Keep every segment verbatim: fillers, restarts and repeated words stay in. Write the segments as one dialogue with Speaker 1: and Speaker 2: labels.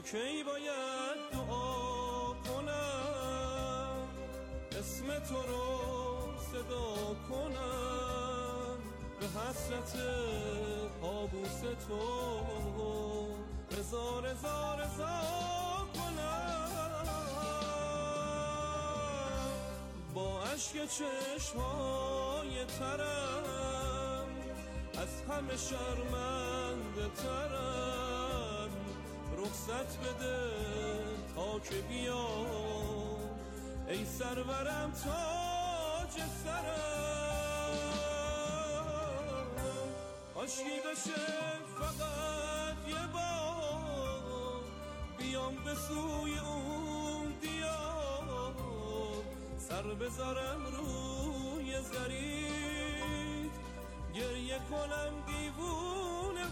Speaker 1: کی باید دعا کنم، اسم تو رو صدا کنم، به حسرت قابوس تو رضا رضا رضا کنم. با اشک چشمای ترم از همه شرمنده ترم، رخصت بده تا که بیام ای سرورم تاج سرم. عاشقی بشه فقط یه بار، بیام به سوی اون دیار، سر بذارم روی زرید، گریه کنم دیوونه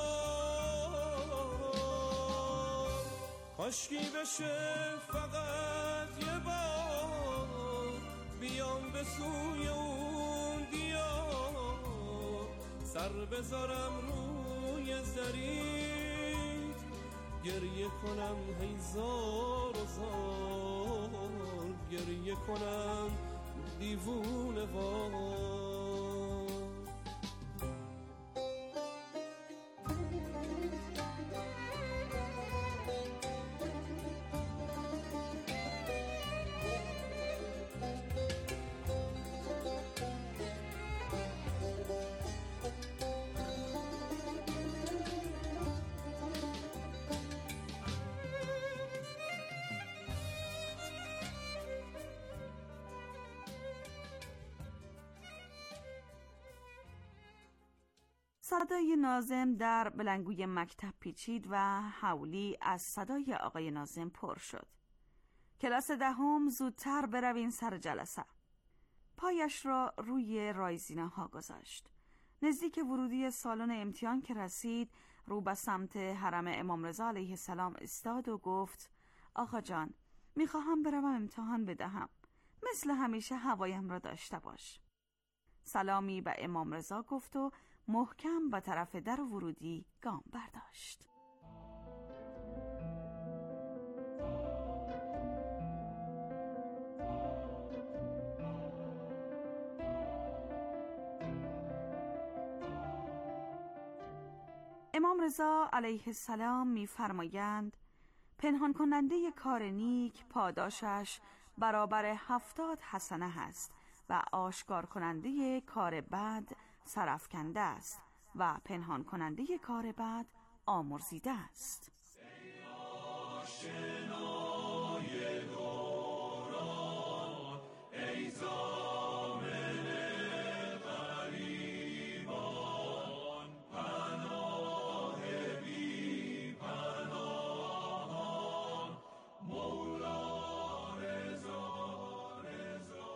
Speaker 1: بار. عاشقی بشه فقط یه بار، بیام به سوی اون دیار، سر بذارم روی زرید، گریه کنم هزار و زار، گریه کنم دیوونه وار.
Speaker 2: صدای ناظم در بلندگوی مکتب پیچید و حولی از صدای آقای ناظم پر شد. کلاس دهم زودتر بروین سر جلسه. پایش را روی رایزینه ها گذاشت. نزدیک ورودی سالن امتحان که رسید، رو به سمت حرم امام رضا علیه السلام استاد و گفت: آقا جان، میخواهم بروم امتحان بدهم، مثل همیشه هوایم را داشته باش. سلامی به امام رضا گفت و محکم به طرف در ورودی گام برداشت. امام رضا علیه السلام می‌فرمایند پنهان کننده کار نیک پاداشش برابر هفتاد حسنه است و آشکار کننده کار بد سرافکنده است و پنهان کننده کار بد آمرزیده است. ای دوران، ای ضامن غریبان، پناه بی پناهان، مولا رضا رضا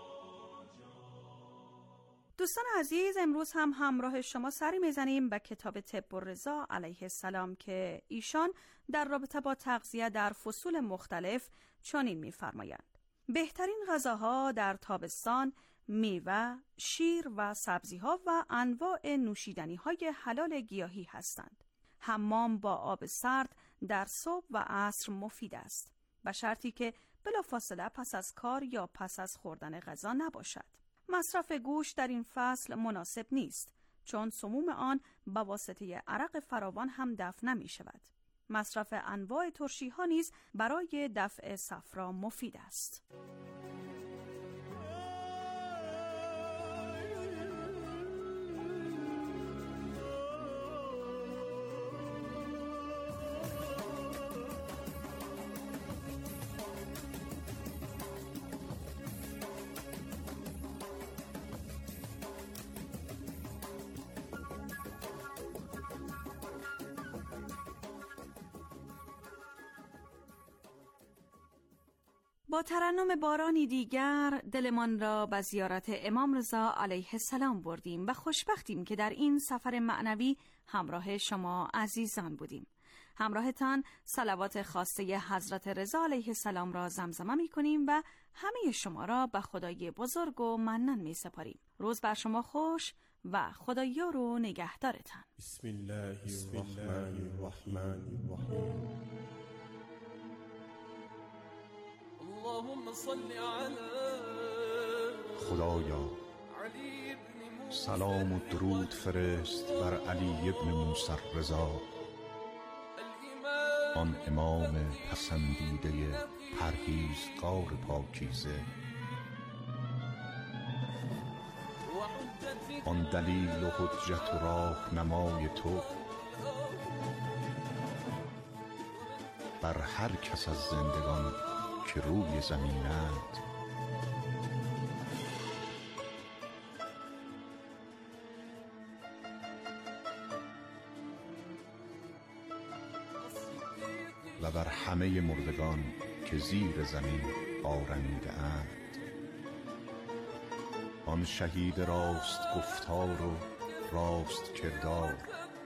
Speaker 2: جان. دوستان عزیز، امروز هم همراه شما سری میزنیم به کتاب طب الرضا علیه السلام که ایشان در رابطه با تغذیه در فصول مختلف چنین می‌فرمایند: بهترین غذاها در تابستان میوه، شیر و سبزی‌ها و انواع نوشیدنی‌های حلال گیاهی هستند. حمام با آب سرد در صبح و عصر مفید است، به شرطی که بلافاصله پس از کار یا پس از خوردن غذا نباشد. مصرف گوشت در این فصل مناسب نیست، چون سموم آن به واسطه عرق فراوان هم دفع نمی شود. مصرف انواع ترشی ها نیز برای دفع صفرا مفید است. با ترنم بارانی دیگر دلمان را به زیارت امام رضا علیه السلام بردیم و خوشبختیم که در این سفر معنوی همراه شما عزیزان بودیم. همراهتان صلوات خاصه حضرت رضا علیه السلام را زمزمه می کنیم و همه شما را به خدای بزرگ و منن می سپاریم. روز بر شما خوش و خدایار و نگهدارتان.
Speaker 1: بسم الله الرحمن الرحیم.
Speaker 3: خدایا سلام و درود فرست بر علی ابن موسی الرضا، آن امام پسندیده پرهیزگار پاکیزه، آن دلیل و حجت و راهنمای تو بر هر کس از زندگان که روی زمینند. و بر همه مردگان که زیر زمین آرمیده اند، آن شهید راست گفتار و راست کردار،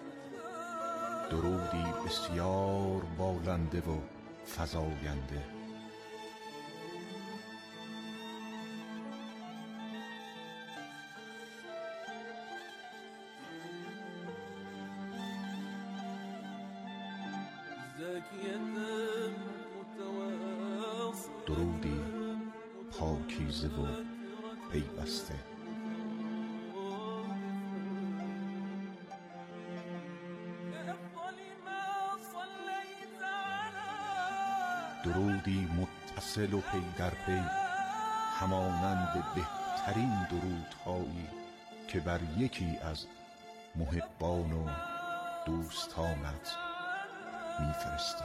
Speaker 3: درودی بسیار بالنده و فزاینده. درودی پاکیزه و پیوسته. درودی متصل و پی در پی، همانند بهترین درودهایی که بر یکی از محبان و دوستانت میفرستی.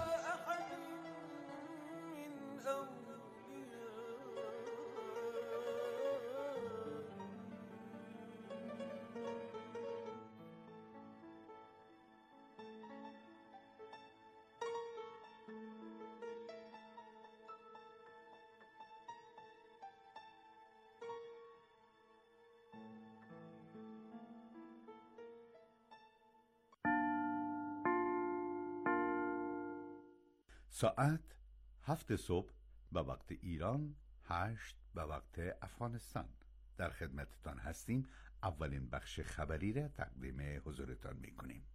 Speaker 4: ساعت هفت صبح به وقت ایران، هشت به وقت افغانستان. در خدمتتان هستیم. اولین بخش خبری را تقدیم حضورتان می کنیم.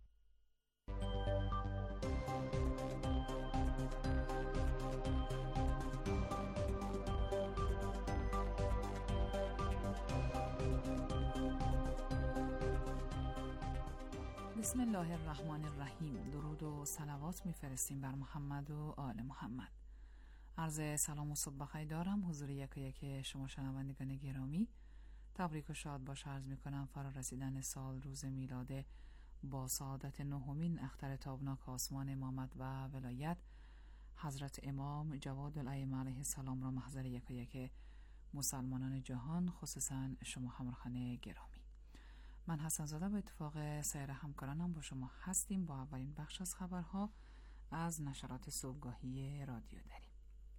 Speaker 5: بسم الله الرحمن الرحیم. درود و صلوات میفرستیم بر محمد و آل محمد. عرض سلام و صبح بخیر دارم حضور یک یک شما شنوندگان گرامی. تبریک و شاد باش عرض میکنم فرا رسیدن سال روز میلاد با سعادت نهمین اختر تابناک آسمان امامت و ولایت حضرت امام جواد الائمه علیه السلام را محضر یک یک مسلمانان جهان، خصوصا شما همراهان گرامی. من حسن زاده به اتفاق سایر همکارانم با شما هستیم. با اولین بخش از خبرها از نشرات صبحگاهی رادیو داریم.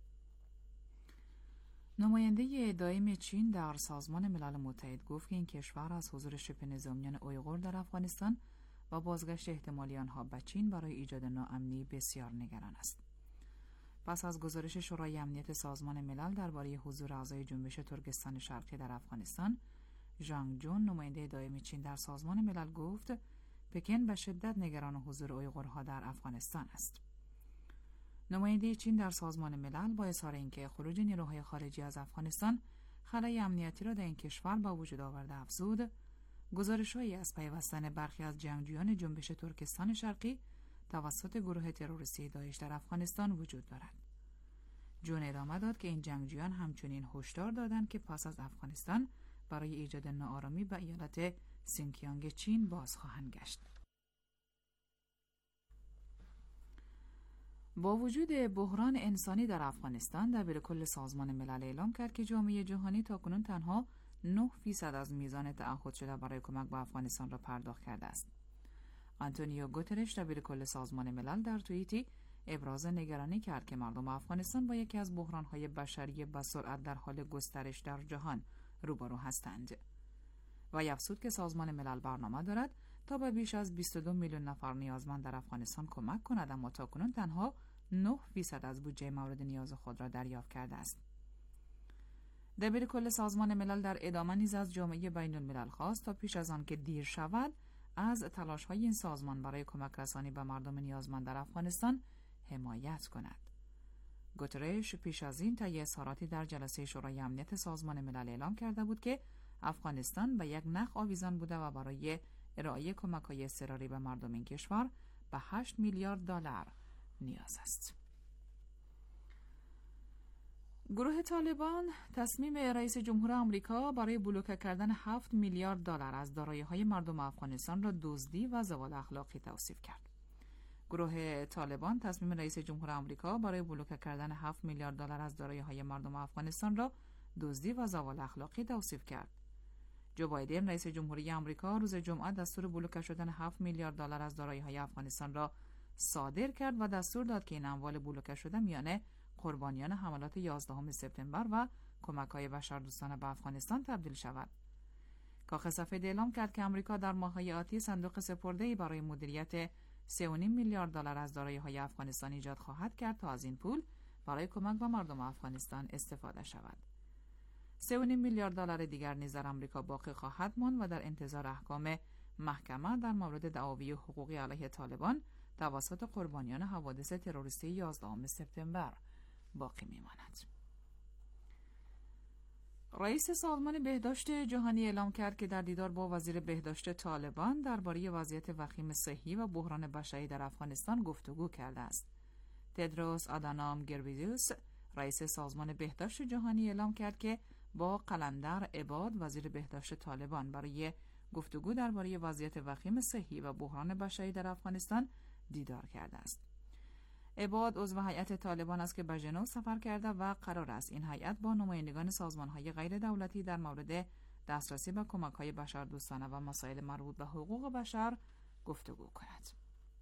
Speaker 5: نماینده دائم چین در سازمان ملل متحد گفت که این کشور از حضور شبه نظامیان اویغور در افغانستان و بازگشت احتمالی آنها به چین برای ایجاد ناامنی بسیار نگران است. پس از گزارش شورای امنیت سازمان ملل درباره حضور اعضای جنبش ترکستان شرقی در افغانستان، ژانگ جون نماینده دائم چین در سازمان ملل گفت پکن به شدت نگران حضور اویغورها در افغانستان است. نماینده چین در سازمان ملل با اظهار اینکه خروج نیروهای خارجی از افغانستان خلای امنیتی را در این کشور با وجود آورده افزود، گزارش‌هایی از پیوستن برخی از جنگجویان جنبش ترکستان شرقی توسط گروه تروریستی داعش در افغانستان وجود دارد. جون ادامه داد که این جنگجویان همچنین هشدار دادند که پس از افغانستان برای ایجاد ناآرامی به ایالت سینکیانگ چین باز خواهند گشت. با وجود بحران انسانی در افغانستان، دبیرکل سازمان ملل اعلام کرد که جامعه جهانی تاکنون تنها نه فیصد از میزان تعهد شده برای کمک به افغانستان را پرداخت کرده است. آنتونیو گوترش دبیرکل سازمان ملل در توییتی ابراز نگرانی کرد که مردم افغانستان با یکی از بحران‌های بشری با سرعت در حال گسترش در جهان روبرو هستند و افزود که سازمان ملل برنامه دارد تا به بیش از بیست و دو میلیون نفر نیازمند در افغانستان کمک کند، اما تاکنون تنها نه فیصد از بودجه مورد نیاز خود را دریافت کرده است. دبیرکل سازمان ملل در ادامه نیز از جامعه بین الملل خواست تا پیش از آن که دیر شود از تلاش‌های این سازمان برای کمک رسانی به مردم نیازمند در افغانستان حمایت کند. گوترش پیش از این طی اظهاراتی در جلسه شورای امنیت سازمان ملل اعلام کرده بود که افغانستان به یک نخ آویزان بوده و برای ارائه کمک‌های اضطراری به مردم این کشور به هشت میلیارد دلار نیاز است. گروه طالبان تصمیم رئیس جمهور آمریکا برای بلوکه کردن هفت میلیارد دلار از دارایی‌های مردم افغانستان را دزدی و زوال اخلاقی توصیف کرد. گروه طالبان تصمیم رئیس جمهور آمریکا برای بلوکه کردن هفت میلیارد دلار از دارایی‌های مردم افغانستان را دزدی و زوال اخلاقی توصیف کرد. جو بایدن رئیس جمهوری آمریکا روز جمعه دستور بلوکه شدن هفت میلیارد دلار از دارایی‌های افغانستان را صادر کرد و دستور داد که این اموال بلوکه شده میان قربانیان حملات یازدهم سپتامبر و کمک‌های بشردوستانه به افغانستان تبدیل شود. کاخ سفید اعلام کرد که آمریکا در ماه‌های آتی صندوق سپرده‌ای برای مدیریت سه و نیم میلیارد دلار از دارایی‌های افغانستان ایجاد خواهد کرد تا از این پول برای کمک به مردم افغانستان استفاده شود. سه و نیم میلیارد دلار دیگر نیز در آمریکا باقی خواهد ماند و در انتظار احکام محکمه در مورد دعاوی حقوقی علیه طالبان توسط قربانیان حوادث تروریستی یازدهم سپتامبر باقی میماند. رئیس سازمان بهداشت جهانی اعلام کرد که در دیدار با وزیر بهداشت طالبان درباره وضعیت وخیم صحی و بحران بشری در افغانستان گفتگو کرده است. تدروس آدانام گبریسیوس رئیس سازمان بهداشت جهانی اعلام کرد که با قلندر عباد وزیر بهداشت طالبان برای گفتگو درباره وضعیت وخیم صحی و بحران بشری در افغانستان دیدار کرده است. عباد عضو هیئت طالبان است که به ژنو سفر کرده و قرار است این هیئت با نمایندگان سازمان‌های غیر دولتی در مورد دسترسی به کمک‌های بشردوستانه و مسائل مربوط به حقوق بشر گفتگو کند.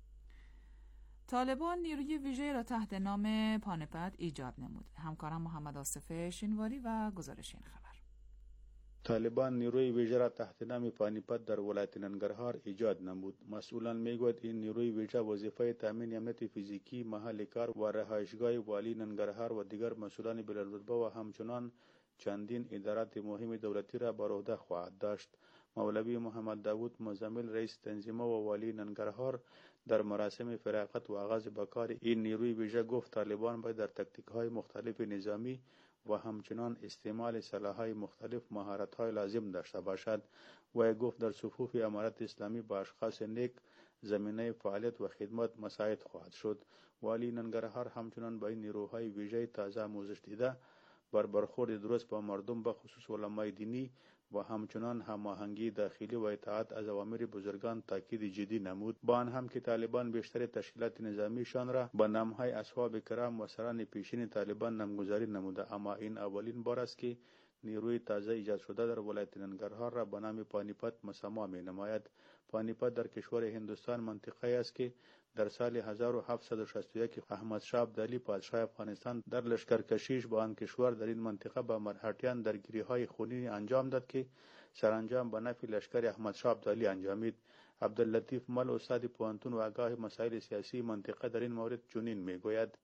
Speaker 5: طالبان نیروی ویژه را تحت نام پانیپت ایجاد نمود. همکارم محمد آصف شینواری و گزارش این خبر.
Speaker 6: طالبان نیروی ویژه را تحت نام پانیپت در ولایت ننگرهار ایجاد نمود. مسئولان میگوید این نیروی ویژه وظیفه تامین امنیت فیزیکی محل کار و رهایشگاه والی ننگرهار و دیگر مسئولان بلندرتبه و همچنان چندین ادارات مهم دولتی را بر عهده خواهد داشت. مولوی محمد داوود مزمل رئیس تنظیمه و والی ننگرهار در مراسم فراغت و آغاز به کار این نیروی ویژه گفت طالبان باید در تکتیک‌های مختلف نظامی و همچنان استعمال سلاح‌های مختلف مهارت‌های لازم داشته باشد و گفت در صفوف امارت اسلامی با اشخاص نیک زمینه فعالیت و خدمت مساعد خواهد شد. والی ننگرهار همچنان با این نیروهای ویژه تازه آموزش دیده بر برخورد درست با مردم به خصوص علمای دینی و همچنان هماهنگی داخلی و اطاعت از اوامر بزرگان تاکید جدی نمود. با آن هم که طالبان بیشتر تشکیلات نظامیشان را با نامهای اصحاب کرام و سران پیشین طالبان نامگذاری نموده، اما این اولین بار است که نیروی تازه ایجاد شده در ولایت ننگرهار را به نام پانیپت مسما می نماید. پانیپت در کشور هندوستان منطقه است که در سال هزار و هفتصد و شصت و یک احمد شاه ابدالی پادشاه افغانستان در لشکرکشیش با آن کشور در این منطقه با مرهټیان درگیری‌های خونین انجام داد که سرانجام به نفع لشکر احمد شاه ابدالی انجامید. عبداللطیف مل استاد پوهنتون و آگاه مسائل سیاسی منطقه در این مورد چنین میگوید: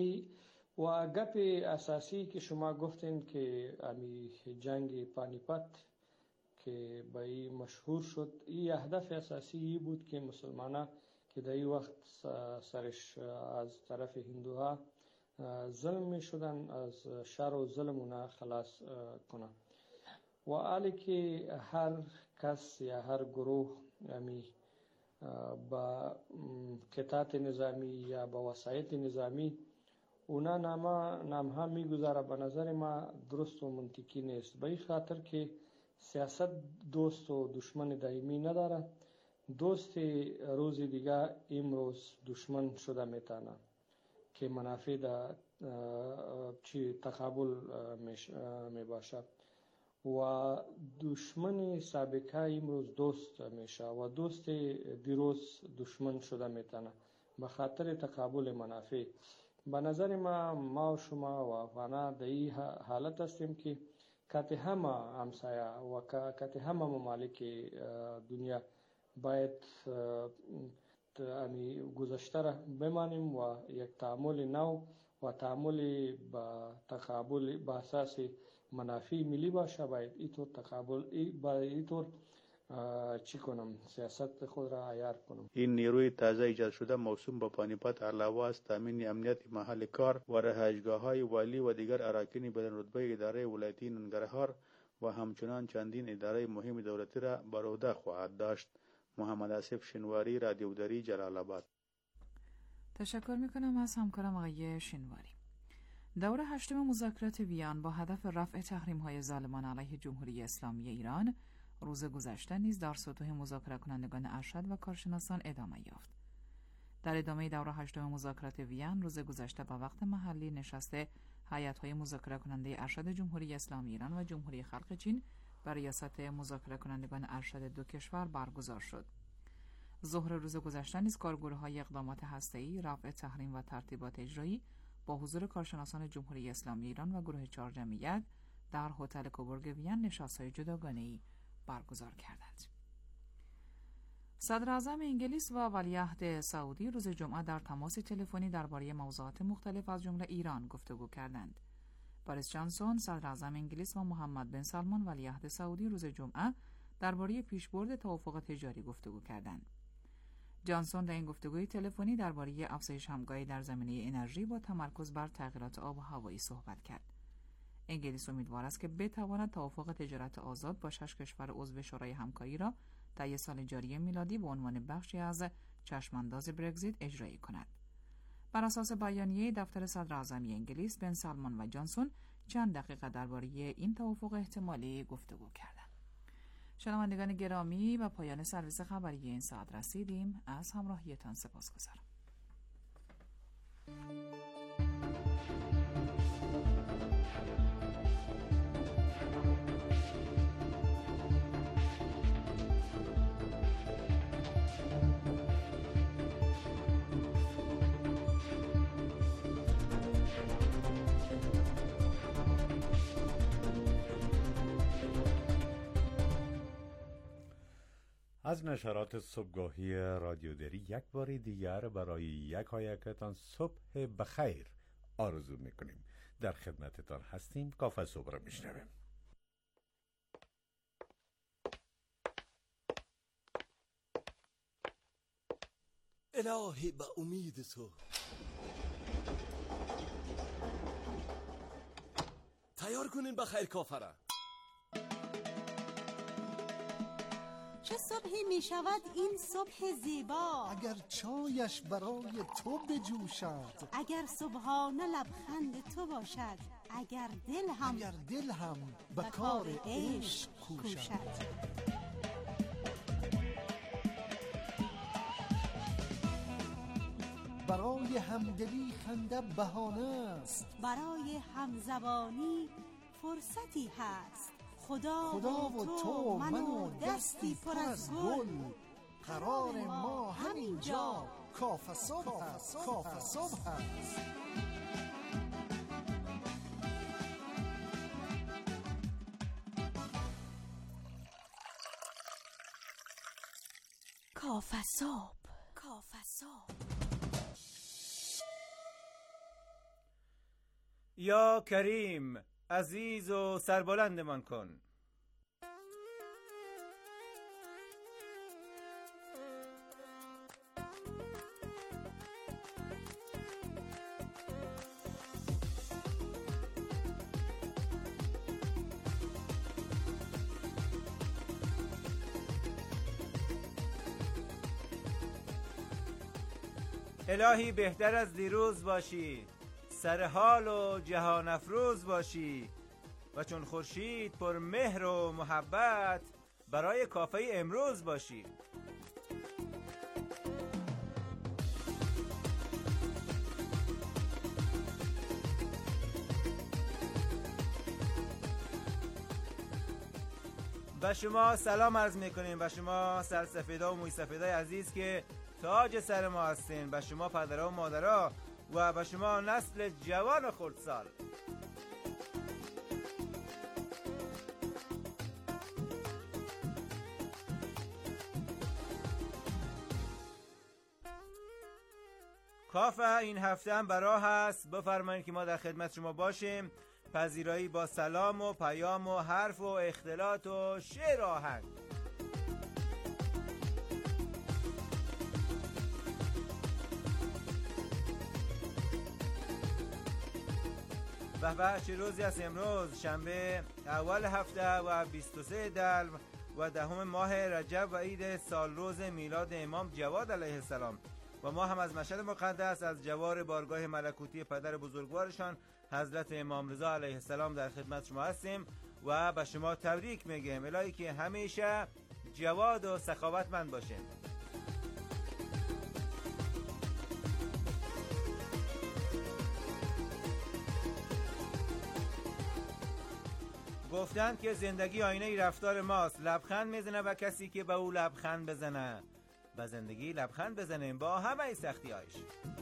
Speaker 7: و گپ اساسی که شما گفتین که امی جنگ پانیپت که به این مشهور شد، این هدف اساسی بود که مسلمانان که در این وقت سرش از طرف هندوها ظلم می شدن از شر و ظلم اونا خلاص کنن و حالی که هر کس یا هر گروه امی با قطعات نظامی یا با وسایط نظامی اونا نامه نامها میگذاره، به نظر ما درست و منطقی نیست، به این خاطر که سیاست دوست و دشمن دائمی نداره. دوست روز دیگه امروز دشمن شده میتونه که منافع در چی تقابل می باشد و دشمن سابقه امروز دوست میشه و دوست دیروز دشمن شده میتونه به خاطر تقابل منافع. به نظر ما ما و شما و افغانا در این حالت هستیم که کت همه همسایه و کت همه ممالک دنیا باید امی گذشته را بمانیم و یک تعامل نو و تعامل با تقابل با اساس منافع ملی باشه. باید اینطور تقابل باید اینطور چی کنم، سیاست خود را عیار کنم.
Speaker 6: این نیروی تازه ایجاد شده موسوم به پانیپت علاوه از تامین امنیت محل کار و رهایشگاه‌های والی و دیگر اراکین بلند رتبه اداره ولایتی ننگرهار و همچنان چندین اداره مهم دولتی را بر عهده خواهد داشت. محمد آصف شنواری، رادیو دری، جلال آباد.
Speaker 5: تشکر میکنم از همکارم آقای شنواری. دوره هشتم مذاکرات وین با هدف رفع تحریم‌های ظالمان علیه جمهوری اسلامی ایران روز گذشته نیز در سطوح مذاکره کنندگان ارشد و کارشناسان ادامه یافت. در ادامه دوره هشتم مذاکرات وین روز گذشته با وقت محلی نشسته هیئت‌های مذاکره کننده ارشد جمهوری اسلامی ایران و جمهوری خلق چین بر ریاست مذاکره کنندگان ارشد دو کشور برگزار شد. ظهر روز گذشته نیز کارگروه‌های اقدامات هسته‌ای، رفع تحریم و ترتیبات اجرایی با حضور کارشناسان جمهوری اسلامی ایران و گروه چهار جمعیت در هتل کوبورگ وین نشست‌های جداگانه‌ای برگزار کردند. صدر اعظم انگلیس و ولیعهد سعودی روز جمعه در تماس تلفنی درباره موضوعات مختلف از جمله ایران گفتگو کردند. بوریس جانسون صدر اعظم انگلیس و محمد بن سلمان ولیعهد سعودی روز جمعه درباره پیشبرد توافق تجاری گفتگو کردند. جانسون در این گفتگوی تلفنی درباره افزایش همکاری در زمینه انرژی با تمرکز بر تغییرات آب و هوایی صحبت کرد. انگلیس امیدوار است که بتواند توافق تجارت آزاد با شش کشور عضو شورای همکاری را طی سال جاری میلادی به عنوان بخشی از چشمانداز برگزیت اجرایی کند. بر اساس بیانیه دفتر صدر اعظمی انگلیس، بن سلمان و جانسون چند دقیقه درباره این توافق احتمالی گفتگو کردند. شنوندگان گرامی، و پایان سرویس خبری این ساعت رسیدیم. از همراهیتان سپاسگزارم.
Speaker 4: از نشرات صبحگاهی رادیو دری یک بار دیگر برای یک هایکتان صبح بخیر آرزو میکنیم. در خدمتتان هستیم. کافه صبح را میشنویم.
Speaker 1: الهی به امید تو تیار کنین بخیر کافه را.
Speaker 8: چه صبحی می شود این صبح زیبا،
Speaker 9: اگر چایش برای تو بجوشد،
Speaker 8: اگر صبحانه لبخند تو باشد، اگر دل هم
Speaker 9: اگر دل هم به کار عشق کوشد. برای همدلی خنده بهانه است،
Speaker 8: برای همزبانی فرصتی هست. خدا,
Speaker 9: خدا و تو من و دستی پر از گل، قرار ما همینجا کافه صبح است. کافه صبح است.
Speaker 8: کافه صبح. کافه صبح.
Speaker 1: یا کریم، عزیز و سربلندمان کن. الهی بهتر از دیروز باشی، سر حال و جهان افروز باشی و چون خورشید پر مهر و محبت برای کافه امروز باشی. و شما سلام عرض میکنیم و شما سرسفیدا و موی سفیدای عزیز که تاج سر ما هستین، و شما پدرها و مادرها و به شما نسل جوان و خردسال. کافه این هفته هم براه هست. بفرمایید که ما در خدمت شما باشیم. پذیرایی با سلام و پیام و حرف و اختلاط و شعر و آهنگ. به به چه روزی است امروز، شنبه اول هفته و بیست و سه دلو و دهم ماه رجب و عید سال روز میلاد امام جواد علیه السلام و ما هم از مشهد مقدس از جوار بارگاه ملکوتی پدر بزرگوارشان حضرت امام رضا علیه السلام در خدمت شما هستیم و به شما تبریک میگیم. الهی که همیشه جواد و سخاوتمند باشیم. گفتند که زندگی آینه ای رفتار ماست. لبخند میزنه و کسی که به او لبخند بزنه. به زندگی لبخند بزنیم با همه سختی هایش.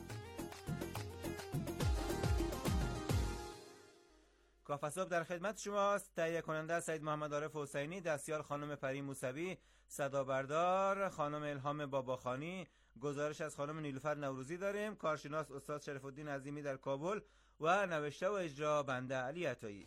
Speaker 1: کافه صبح در خدمت شماست. تهیه کننده سید محمد عارف حسینی، دستیار خانم پری موسوی، صدا بردار خانم الهام باباخانی، گزارش از خانم نیلوفر نوروزی داریم، کارشناس استاد شرف الدین عظیمی در کابل و نوشته و اجرا بنده علی عطایی.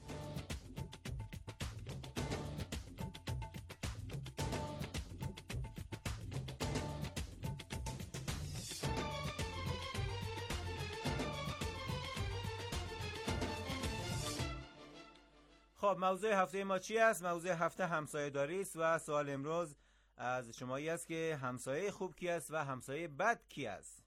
Speaker 1: خب موضوع هفته ما چی است؟ موضوع هفته همسایه داری است و سوال امروز از شمایی است که همسایه خوب کی است و همسایه بد کی است؟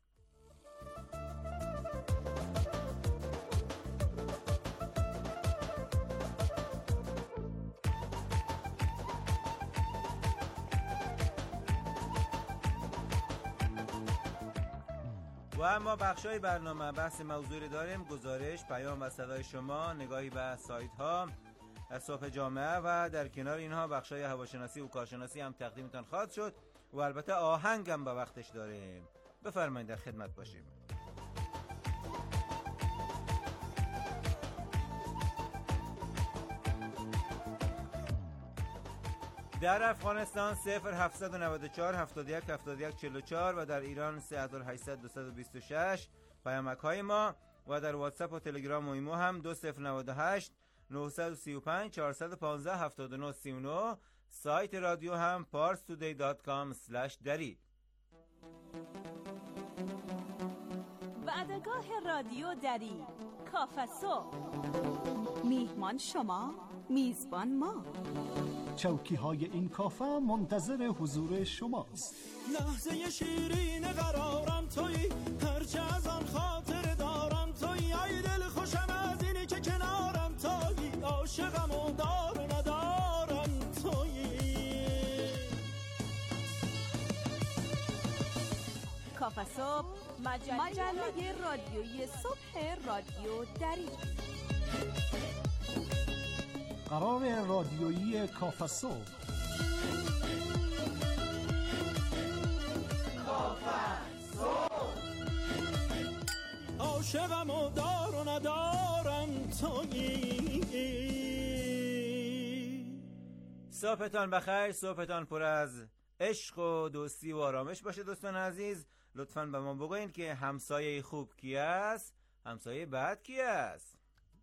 Speaker 1: و اما بخشای برنامه بحث موضوعی داریم، گزارش، پیام و صدای شما، نگاهی به سایت ها، صبح جامعه و در کنار اینها بخشای هواشناسی و کارشناسی هم تقدیمتان خواهد شد و البته آهنگ هم به وقتش داریم. بفرمایید در خدمت باشیم. در افغانستان صفر هفتصد و نود و چهار هفتاد و یک هفتاد و یک چهل و چهار و در ایران سه هزار و هشتصد دویست و بیست و شش پیامک های ما و در واتساپ و تلگرام و ایمو هم دو صفر نود و هشت نهصد و سی و پنج چهارصد و پانزده هفتاد و نه سی و نه. سایت رادیو هم پارس تودی دات کام اسلش دری.
Speaker 8: وعدگاه رادیو دری، کافه صبح. میهمان شما، میزبان ما.
Speaker 9: چوکی های این کافه منتظر حضور شماست.
Speaker 10: لحظه شیرین قرارم توی، هرچه از آن خاطر دارم توی، ای دل خوشم از اینی که کنارم توی، عاشقم و دار و ندارم توی.
Speaker 8: کافه صبح، مجله, مجله رادیویی صبح رادیو دری.
Speaker 9: قرار رادیویی کافه صبح.
Speaker 10: کافه صبح. عاشقم و دار و ندارم تویی.
Speaker 1: صبحتان بخیر، صبحتان پر از عشق و دوستی و آرامش باشه. دوستان عزیز لطفاً به ما بگوین که همسایه خوب کی است، همسایه بد کی است؟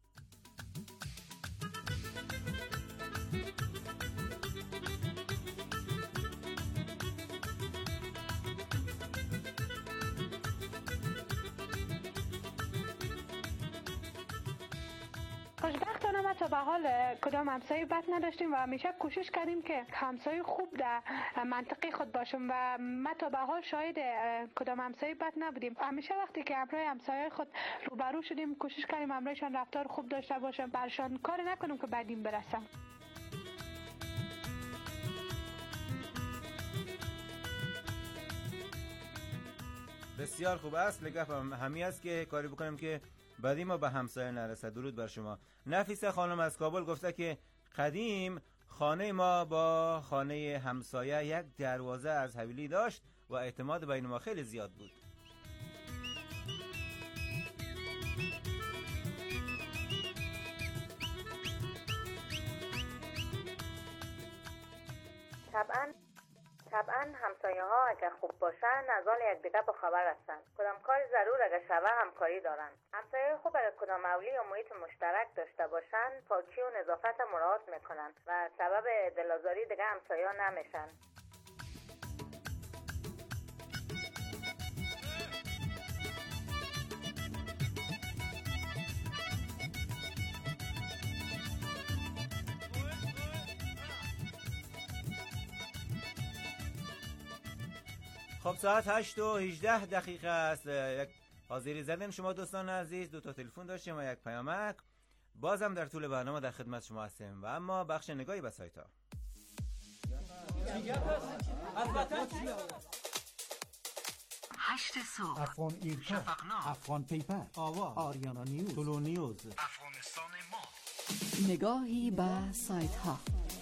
Speaker 11: خوشبختانه ما تا به حال کدام همسایه بد نداشتیم و همیشه کوشش کردیم که همسایه خوب در منطقه خود باشیم و ما تا به حال شاهد کدام همسایه بد نبودیم. همیشه وقتی که همراه همسایه خود روبرو شدیم کوشش کردیم همراهشان رفتار خوب داشته باشیم، برشان کار نکنیم که بدیم برسم.
Speaker 1: بسیار خوب است. لگف همی است که کاری بکنیم که بعدی ما به همسایه نرسد. درود بر شما. نفیسه خانم از کابل گفته که قدیم خانه ما با خانه همسایه یک دروازه از حویلی داشت و اعتماد بین ما خیلی زیاد بود.
Speaker 12: طبعا طبعا همسایه ها اگر خوب باشن از حال یک دیگه با خبر هستن. کدام کاری ضرور اگر شوه همکاری دارن. همسایه خوب اگر کدام اولی و محیط مشترک داشته باشن پاکی و نظافت مراعات میکنن و سبب دلازاری دیگه همسایه ها نمیشن.
Speaker 1: خب ساعت هشت و هجده دقیقه است. یک حاضری زدن شما دوستان عزیز، دو تا تلفن داشتیم و یک پیامک. بازم در طول برنامه در خدمت شما هستیم و اما بخش نگاهی به سایت ها.
Speaker 13: هشت صبح،
Speaker 9: افغان ایرپا،
Speaker 13: شفقنامه،
Speaker 9: افغان پیپر، آواز، آریانا نیوز،
Speaker 14: طلو نیوز،
Speaker 13: افغانستان ما.
Speaker 5: نگاهی به سایت ها.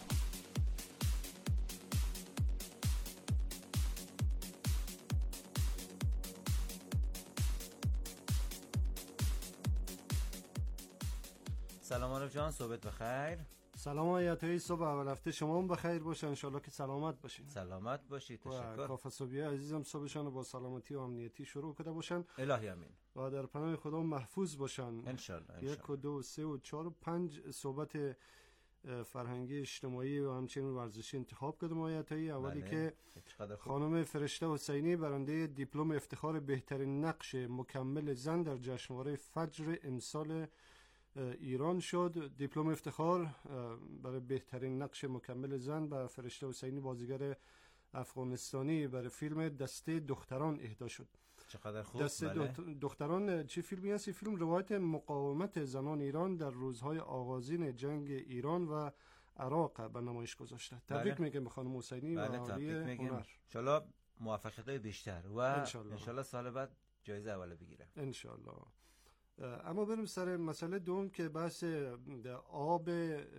Speaker 1: سلام عارف جان، صبحت بخیر.
Speaker 14: سلام آیتایی، صبح اول هفته شما هم بخیر باشه، انشالله که سلامت باشین.
Speaker 1: سلامت باشید، تشکر.
Speaker 14: کافه صبحی عزیزم صبحشان با سلامتی و امنیتی شروع کرده باشن.
Speaker 1: الهی امین.
Speaker 14: و در پناه خدا محفوظ باشن
Speaker 1: انشالله.
Speaker 14: یک و دو و سه و چهار و پنج صحبت فرهنگی اجتماعی و همچنین ورزشی انتخاب کردم آیتایی. اولی
Speaker 1: بله.
Speaker 14: که خانم فرشته حسینی برنده دیپلم افتخار بهترین نقش مکمل زن در جشنواره فجر امسال ایران شد. دیپلم افتخار برای بهترین نقش مکمل زن به فرشته حسینی بازیگر افغانستانی برای فیلم دسته دختران اهدا شد.
Speaker 1: چقدر خوب.
Speaker 14: دسته
Speaker 1: بله.
Speaker 14: دختران چه فیلمی است؟ فیلم روایت مقاومت زنان ایران در روزهای آغازین جنگ ایران و عراق به نمایش گذاشته. تبریک
Speaker 1: بله.
Speaker 14: میگم به خانم حسینی.
Speaker 1: بله،
Speaker 14: و عالی هنر.
Speaker 1: ان شاءالله موفقیت بیشتر و ان شاءالله سال بعد جایزه اول بگیره ان
Speaker 14: شاءالله. اما بریم سر مسئله دوم که بحث آب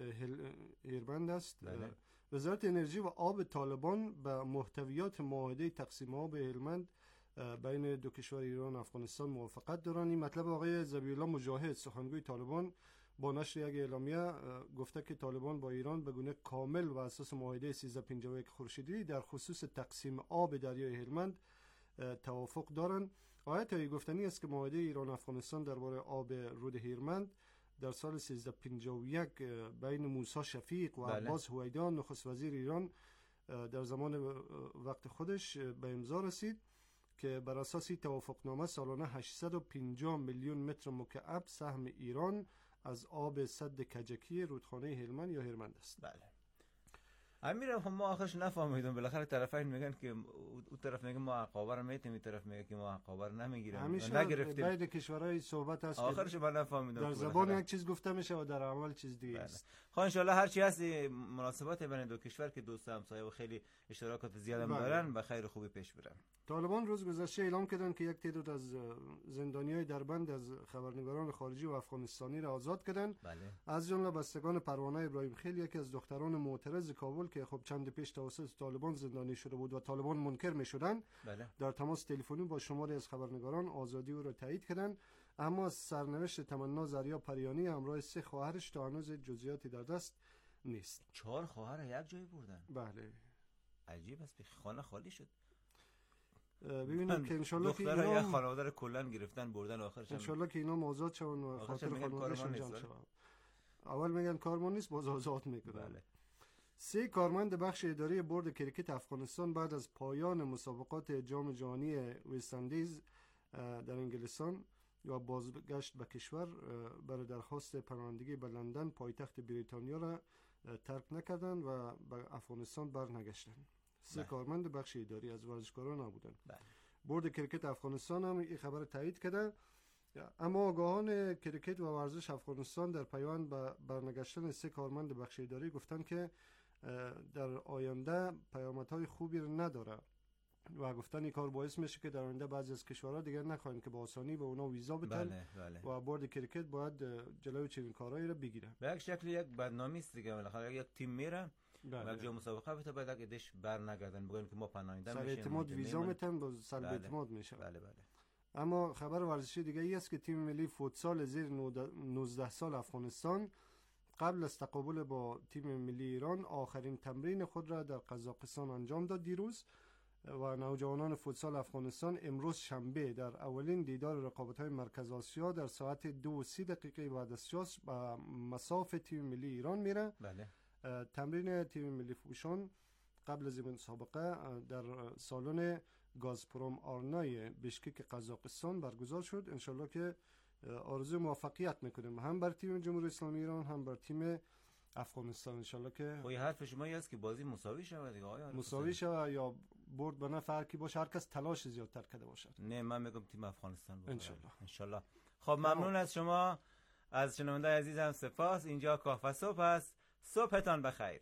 Speaker 14: هلمند است.
Speaker 1: بله.
Speaker 14: وزارت انرژی و آب طالبان به محتویات معاهده تقسیم آب هلمند بین دو کشور ایران و افغانستان موافقت دارند. این مطلب آقای ذبیح الله مجاهد سخنگوی طالبان با نشر یک اعلامیه گفته که طالبان با ایران به گونه کامل و اساس معاهده سیزده پنجاه و یک خورشیدی در خصوص تقسیم آب دریای هلمند توافق دارند. آیت های گفتنی است که معاهده ایران و افغانستان درباره آب رود هلمند در سال سیزده پنجاه و یک بین موسی شفیق و
Speaker 1: بله.
Speaker 14: عباس هویدا نخست وزیر ایران در زمان وقت خودش به امضا رسید که بر اساس توافقنامه سالانه هشتصد و پنجاه میلیون متر مکعب سهم ایران از آب سد کجکی رودخانه هلمند یا هلمند است.
Speaker 1: بله. امیرم خب ما آخرش نفهمیدم، بالاخره طرفین میگن که اون طرف میگه ما عقابه رو میتیم، این طرف میگه که ما عقابه رو نمیگیریم،
Speaker 14: همیشه بین کشورهای صحبت هست.
Speaker 1: آخرش من نفهمیدم،
Speaker 14: در زبان یک چیز گفته میشه و در عمل چیز دیگه است.
Speaker 1: خب ان شاء الله هر چی هست مناسبات بین دو کشور که دوست همسایه و خیلی اشتراکات زیاد هم دارن به خیر خوبی پیش برن.
Speaker 14: طالبان روز گذشته اعلام کردند که یک تعداد از زندانیای دربند از خبرنگاران خارجی و افغانستانی را آزاد کردند.
Speaker 1: بله.
Speaker 14: از جمله بستگان پروانه ابراهیم خیل، یکی از دختران معترض کابل که خب چند پیش توسط طالبان زندانی شده بود و طالبان منکر می‌شدند.
Speaker 1: بله.
Speaker 14: در تماس تلفنی با شماری از خبرنگاران آزادی او را تایید کردند، اما سرنوشت تمنا زریا پریانی همراه سه خواهرش تا هنوز جزئیاتی در دست نیست.
Speaker 1: چهار خواهر یک جای بردن.
Speaker 14: بله.
Speaker 1: عجیب است، خانه خالی شد.
Speaker 14: ببینیم که انشالله که
Speaker 1: اینا یک خانواده رو کلا گرفتن بردن، آخرش
Speaker 14: انشالله که اینا آزاد شون و خاطر خانواده‌شون جمع شون. اول میگن کارمان نیست، باز آزاد میکنن.
Speaker 1: بله.
Speaker 14: سه کارمند بخش اداری بورد کریکت افغانستان بعد از پایان مسابقات جام جهانی وست اندیز در انگلستان و بازگشت به کشور برای درخواست پناهندگی به لندن پایتخت بریتانیا را ترک نکردند و به افغانستان برنگشتند. سه کارمند بخش اداری از ورزشکاران نبودند. بورد کریکت افغانستان هم این خبر تایید کرده، اما آگاهان کریکت و ورزش افغانستان در پیوند به برنگشتن سه کارمند بخش اداری گفتند که در آینده پیامدهای خوبی را نداره و گفتن این کار باعث میشه که در آینده بعضی از کشورها دیگر نخواهند که با آسانی به اونا ویزا بدن.
Speaker 1: بله، بله.
Speaker 14: و بورد کریکت باید جلوی چنین کارهایی را بگیره.
Speaker 1: به یک شکل یک بدنامی است دیگه، بالاخره یک تیم میره و جای مسابقه بده بعد اگه دش برنگردن بگن که ما پناهنده میشیم،
Speaker 14: سر اعتماد ویزا میتن با سلب اعتماد میشه.
Speaker 1: بله بله.
Speaker 14: اما خبر ورزشی دیگه ای است که تیم ملی فوتسال زیر نوزده سال افغانستان قبل از تقابل با تیم ملی ایران آخرین تمرین خود را در قزاقستان انجام داد دیروز و نوجوانان فوتسال افغانستان امروز شنبه در اولین دیدار رقابت‌های مرکز آسیا در ساعت دو و سی دقیقه بعد از شاس به مساف تیم ملی ایران میره.
Speaker 1: بله.
Speaker 14: تمرین تیم ملی فوشان قبل از این مسابقه در سالن گازپروم آرنای بشکک قزاقستان برگزار شد. انشالله که آرزو موفقیت میکنیم هم بر تیم جمهوری اسلامی ایران هم بر تیم افغانستان. انشالله که
Speaker 1: خب حرف شما این است که بازی مساوی شود دیگه آیا
Speaker 14: مساوی شود یا برد به نفع هر کی باشه، هر کس تلاش زیادتر کرده باشد.
Speaker 1: نه من میگم تیم افغانستان بود.
Speaker 14: انشالله
Speaker 1: انشالله. خب ممنون از شما، از شنونده عزیزم سپاس. اینجا کافه صبح است. صبحتان بخیر.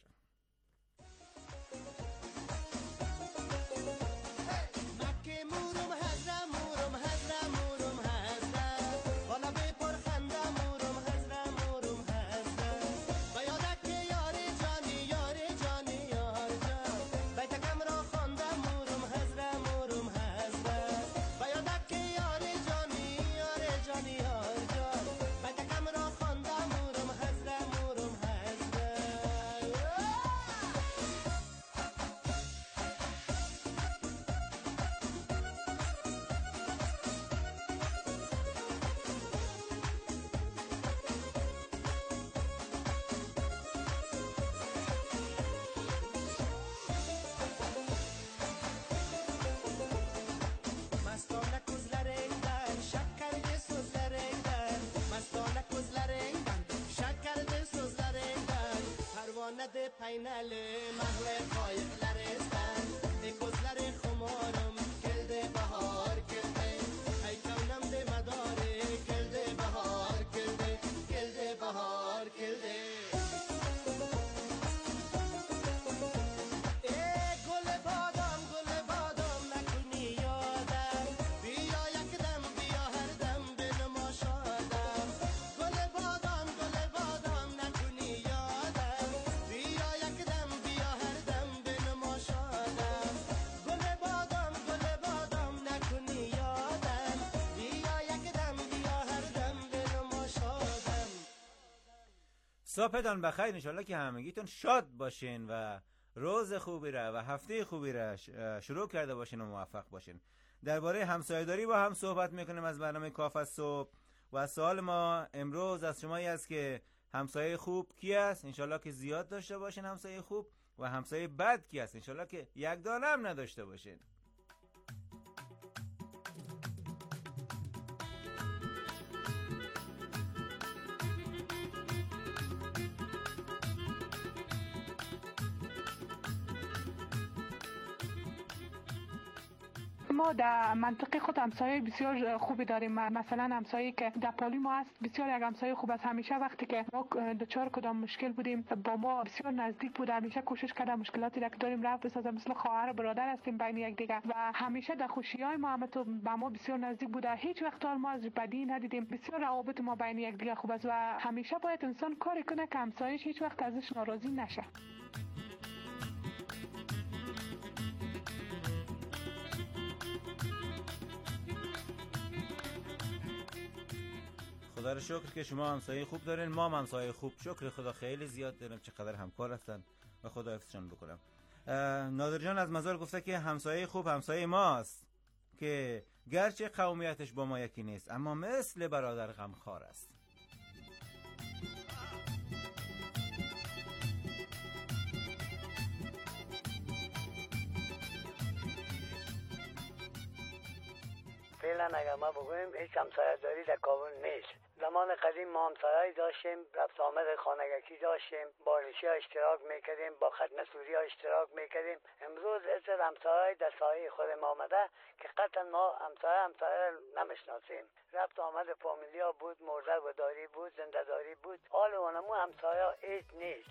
Speaker 10: Painale mahle qoyqlar istan ekozlar khumorum kelde bahar kelde ay kaunam de madare kelde bahar kelde kelde bahar kelde e gul badam gul badam nakuni yadam biya yakdam biya har dam bin mashadam gul badam gul badam nakuni yadam biya yakdam biya har dam bin mashadam gul badam gul badam nakuni yadam biya yakdam biya har dam bin mashadam.
Speaker 1: صبحتان بخیر. انشالله که همگیتون شاد باشین و روز خوبی را و هفته خوبی را شروع کرده باشین و موفق باشین. درباره همسایه‌داری با هم صحبت میکنیم از برنامه کافه صبح و سوال ما امروز از شمایی است که همسایه خوب کی است؟ انشالله که زیاد داشته باشین همسایه خوب. و همسایه بد کی است؟ انشالله که یک دانه هم نداشته باشین.
Speaker 11: ما در منطقه خود همسایه بسیار خوبی داریم. مثلا همسایه که در پالی ما است بسیار یک همسایه خوب است. همیشه وقتی که ما دچار کدام مشکل بودیم با ما بسیار نزدیک بود. همیشه کوشش کرده مشکلاتی را که داریم رفع بسازه. مثل خواهر و برادر هستیم بین یک دیگر و همیشه در خوشی‌های ما هم تو با ما بسیار نزدیک بوده. هیچ وقت ما از بدی ندیدیم. بسیار روابط ما بین یک دیگر خوب است و همیشه باید انسان کاری کنه که همسایه‌اش هیچ وقت ازش ناراضی نشه.
Speaker 1: خدا رو شکر که شما همسایه خوب دارین. ما هم همسایه خوب شکر خدا خیلی زیاد داریم. چقدر همکار هستن و خدا حفظشون بکنم. نادر جان از مزار گفته که همسایه خوب همسایه ماست که گرچه قومیتش با ما یکی نیست اما مثل برادر غمخوار است.
Speaker 15: فعلا اگر ما بگویم هیچ همسایه داری در کابل نیست. زمان قدیم ما همسایه داشتیم، رفت آمد خانگکی داشتیم، با ریشه اشتراک میکردیم، با ختنسوری ها اشتراک میکردیم. امروز اصل همسایه در سایه خود ما آمده که قطعا ما همسایه همسایه نمیشناسیم. رفت آمد فامیلی ها بود، مرده و داری بود، زنده داری بود. حال اونمو همسایه هیچ نیست.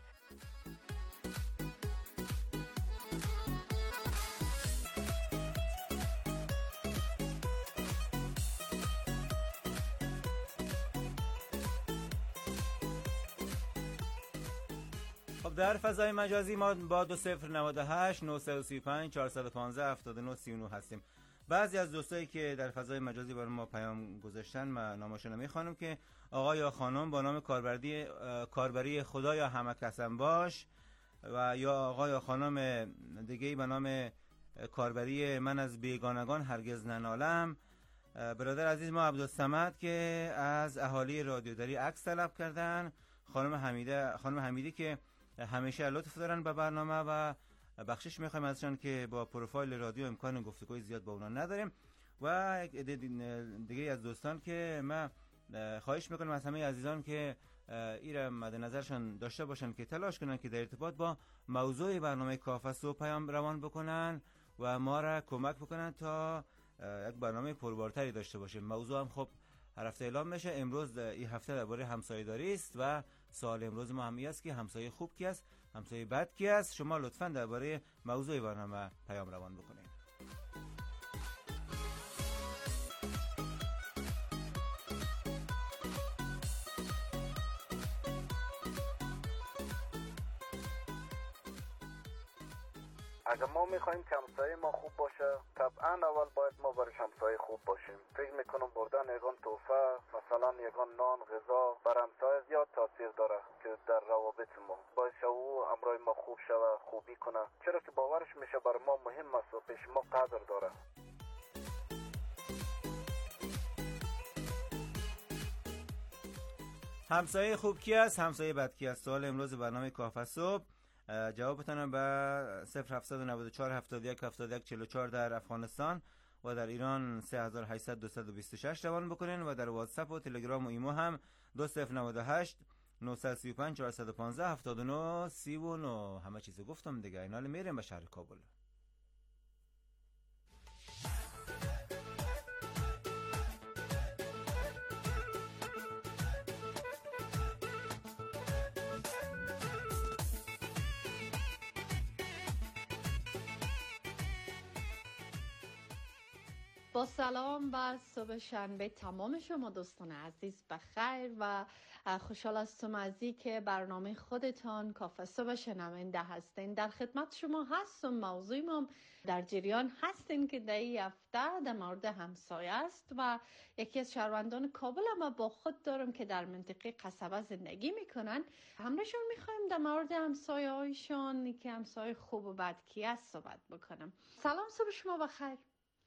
Speaker 1: در فضای مجازی ما با دو صفر نود و هشت نهصد و سی و پنج چهارصد و پانزده هفتاد و نه سی و نه هستیم. بعضی از دوستایی که در فضای مجازی برای ما پیام گذاشتن و نامشون رو میخوانم که آقا یا خانم با نام کاربری کاربری خدا یا همه کسم باش و یا آقا یا خانم دیگه‌ای به نام کاربری من از بیگانگان هرگز ننالم. برادر عزیز ما عبدالصمد که از اهالی رادیوداری عکس طلب کردن. خانم حمیده خانم حمیدی که همیشه لطف دارن به برنامه و بخشش میخوایم ازشان که با پروفایل رادیو امکان گفتگوی زیاد با اونا نداریم. و دیگه از دوستان که ما خواهش میکنم از همه عزیزان که ایره مد نظرشان داشته باشن که تلاش کنن که در ارتباط با موضوع برنامه کافه صبح پیام روان بکنن و ما را کمک بکنن تا یک برنامه پربارتری داشته باشیم. موضوع هم خب هر هفته اعلام میشه. امروز این هفته درباره همسایه‌داری است و سوال امروز ما هم است که همسایه خوب کی است، همسایه بد کی است. شما لطفاً درباره موضوع برنامه پیام روان بکنید.
Speaker 16: اگر ما میخوایم که همسایه ما خوب باشه، طبعا اول باید ما برای همسایه خوب باشیم. فکر میکنم بردن یگان تحفه، مثلا یگان نان، غذا بر همسایه زیاد تاثیر داره که در روابط ما باعث او امرای ما خوب شوه، خوبی کنه، چرا که باورش میشه بر ما مهم است و پیش ما قدر داره.
Speaker 1: همسایه خوب کی است، همسایه بد کی است؟ سوال امروز برنامه کافه صبح. جوابتان به صفر هفت نه چهار هفتاد و یک هفتاد و یک چهل و چهار در افغانستان و در ایران سه هزار و هشتصد و بیست و شش روان بکنین و در واتساپ و تلگرام و ایمو هم دو صفر نه هشت نه سه پنج چهار یک پنج هفتاد و نه سی و نه. همه چیزو گفتم دیگه. اینا رو میریم به شهر کابل.
Speaker 17: با سلام و صبح شنبه تمام شما دوستان عزیز بخیر و خوشحال هستم از اینکه برنامه خودتان کافه صبح شنونده هستین. در خدمت شما هستم. موضوع ما در جریان هستین که در این هفته در مورد همسایه است و یکی از شهروندان کابل ما با خود دارم که در منطقه قصبه زندگی میکنن. همراهشون میخوایم در مورد همسایه هایشان که همسایه خوب و بد کی است صحبت بکنم. سلام، صبح شما بخیر.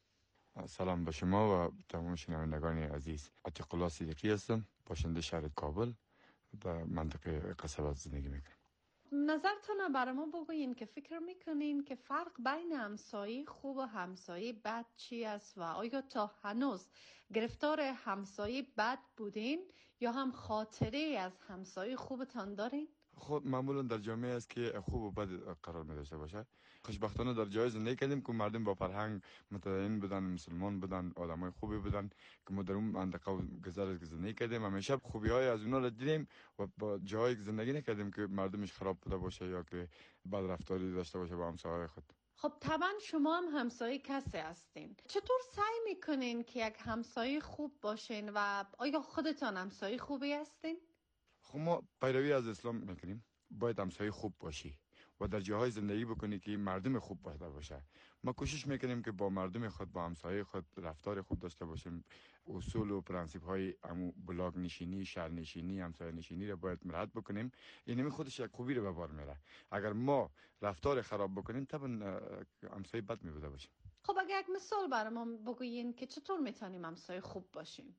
Speaker 18: سلام به شما و تمام شنوندگان عزیز. عتیق الله صدیقی هستم، باشنده شهر کابل در منطقه قصبه زندگی میکنم.
Speaker 17: نظرتون برای ما بگوین که فکر میکنین که فرق بین همسایه خوب و همسایه بد چی است و آیا تا هنوز گرفتار همسایه بد بودین یا هم خاطره از همسایه خوبتان دارین؟
Speaker 18: خب معمولا در جامعه است که خوب و بد قرار می داشته باشه. خوشبختانه در جای زندگی کردیم که مردم با فرهنگ متدین بودن، مسلمان بودن، آدمای خوبی بودن که ما در اون منطقه گذر زندگی کردیم. همیشه خوبی های از اونا را دیدیم و با جای زندگی نکردیم که مردمش خراب بوده باشه یا که بد رفتاری داشته باشه با همسایه خود.
Speaker 17: خب طبعا شما هم همسایه کسی هستین. چطور سعی میکنین که یک همسایه خوب باشین و آیا خودتان همسایه خوبی هستین؟
Speaker 18: خب ما پیروی از اسلام میکنیم، باید همسایه خوب باشی و در جاهای زندگی بکنی که مردم خوب باشه باشه. ما کوشش میکنیم که با مردم خود، با همسایه خود رفتار خوب داشته باشیم. اصول و پرنسیپ های امو بلاک نشینی، شهر نشینی، همسایه نشینی را باید مراعات بکنیم. اینمی خودش یک خوبی رو به بار میاره. اگر ما رفتار خراب بکنیم طبعا همسایه بد میبوده باشیم.
Speaker 17: خب اگر یک مثال برام بگوین که چطور میتونیم همسایه خوب باشیم؟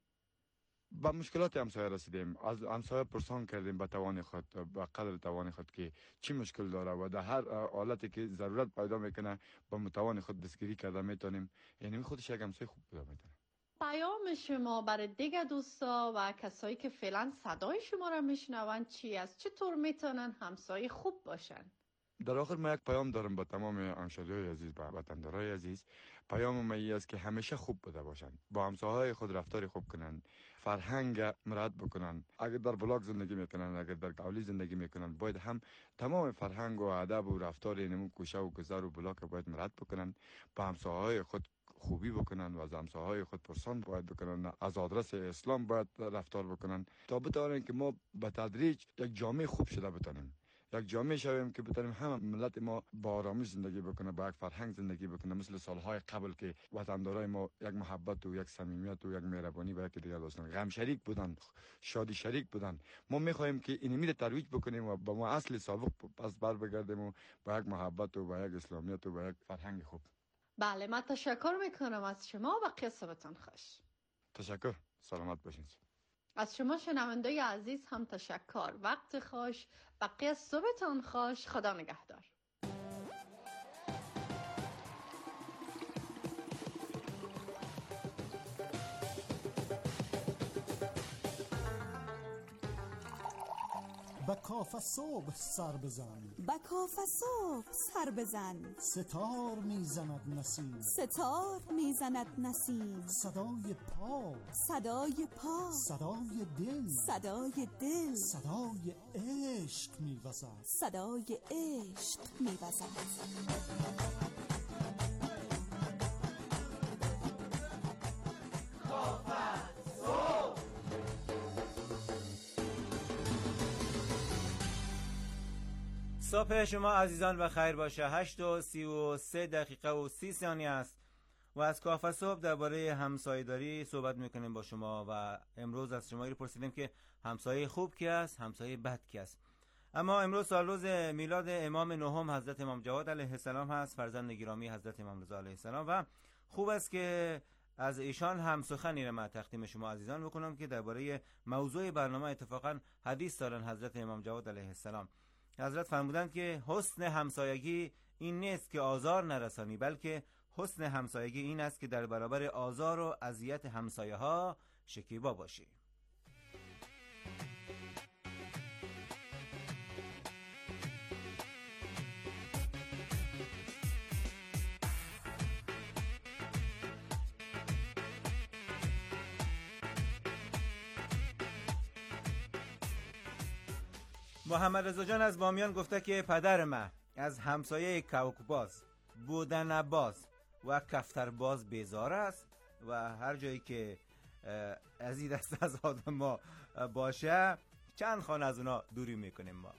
Speaker 18: با مشکلات همسایه رسیدیم، از همسایه پرسان کردیم به توان خود، به قدر توان خود که چی مشکل داره و در هر حالتی که ضرورت پیدا میکنه با متوان خود دستگیری کرده میتونیم. یعنی خودش یک همسایه خوب بوده میتونه.
Speaker 17: پیام شما برای دیگر دوستا و کسایی که فعلا صدای شما را میشنون چی است؟ چطور میتونن همسایه خوب باشن؟
Speaker 18: در آخر ما یک پیام دارم با تمام همشهریای عزیز، با وطندارای عزیز. پیام ما این است که همیشه خوب بوده باشند، با همسایه‌های خود رفتار خوب کنند، فرهنگ مراعات بکنند. اگر در بلاک زندگی میکنن، اگر در قولی زندگی میکنن، باید هم تمام فرهنگ و ادب و رفتار اینمون کوشه و گذر و بلاک باید مراعات بکنند. با همسایه‌های خود خوبی بکنن و از همسایه‌های خود پرسان باید بکنن، از آدرس اسلام باید رفتار بکنن تا بتوانیم که ما به تدریج یک جامعه خوب شده بتونیم. یک جامعه شویم که بتونیم همه ملت ما با آرامش زندگی بکنه، با یک فرهنگ زندگی بکنه، مثل سالهای قبل که وطندارای ما یک محبت و یک صمیمیت و یک مهربانی با یکی دیگر داشتن، غم شریک بودن، شادی شریک بودن. ما میخوایم که این میره ترویج بکنیم و با ما اصل سابق پس بر بگردیم و با یک محبت و با یک اسلامیت و با یک فرهنگ خوب.
Speaker 17: بله، من تشکر میکنم از شما و قصبتان خوش.
Speaker 18: تشکر، سلامت باشین.
Speaker 17: از شما شنونده عزیز هم تشکر. وقت خوش، بقیه صبحتان خوش. خدا نگهدار.
Speaker 9: به کاف صبح سر بزن،
Speaker 8: به کاف صبح سر بزن.
Speaker 9: ستار میزند نسیم،
Speaker 8: ستار میزند نسیم.
Speaker 9: صدای پا،
Speaker 8: صدای پا،
Speaker 9: صدای دل،
Speaker 8: صدای دل،
Speaker 9: صدای عشق میوزد،
Speaker 8: صدای عشق میوزد.
Speaker 1: صبح شما عزیزان و خیر باشه. هشت و سی و سه دقیقه و سی ثانیه است و از کافه صبح درباره همسایه‌داری صحبت میکنیم با شما و امروز از شما پرسیدیم که همسایه خوب کی است، همسایه بد کی است. اما امروز سال روز میلاد امام نهم حضرت امام جواد علیه السلام هست، فرزند گرامی حضرت امام رضا علیه السلام، و خوب است که از ایشان هم سخنی را من تقدیم شما عزیزان بکنم که درباره موضوع برنامه اتفاقا حدیث دارن حضرت امام جواد علیه السلام. حضرت فرمودند که حسن همسایگی این نیست که آزار نرسانی، بلکه حسن همسایگی این است که در برابر آزار و اذیت همسایه ها شکیبا باشی. محمد رضا جان از بامیان گفته که پدر من از همسایه کوکباز، بودن باز و کفترباز بیزار است و هر جایی که از این دست از آدم ما باشه چند خانه از اونا دوری میکنیم ما.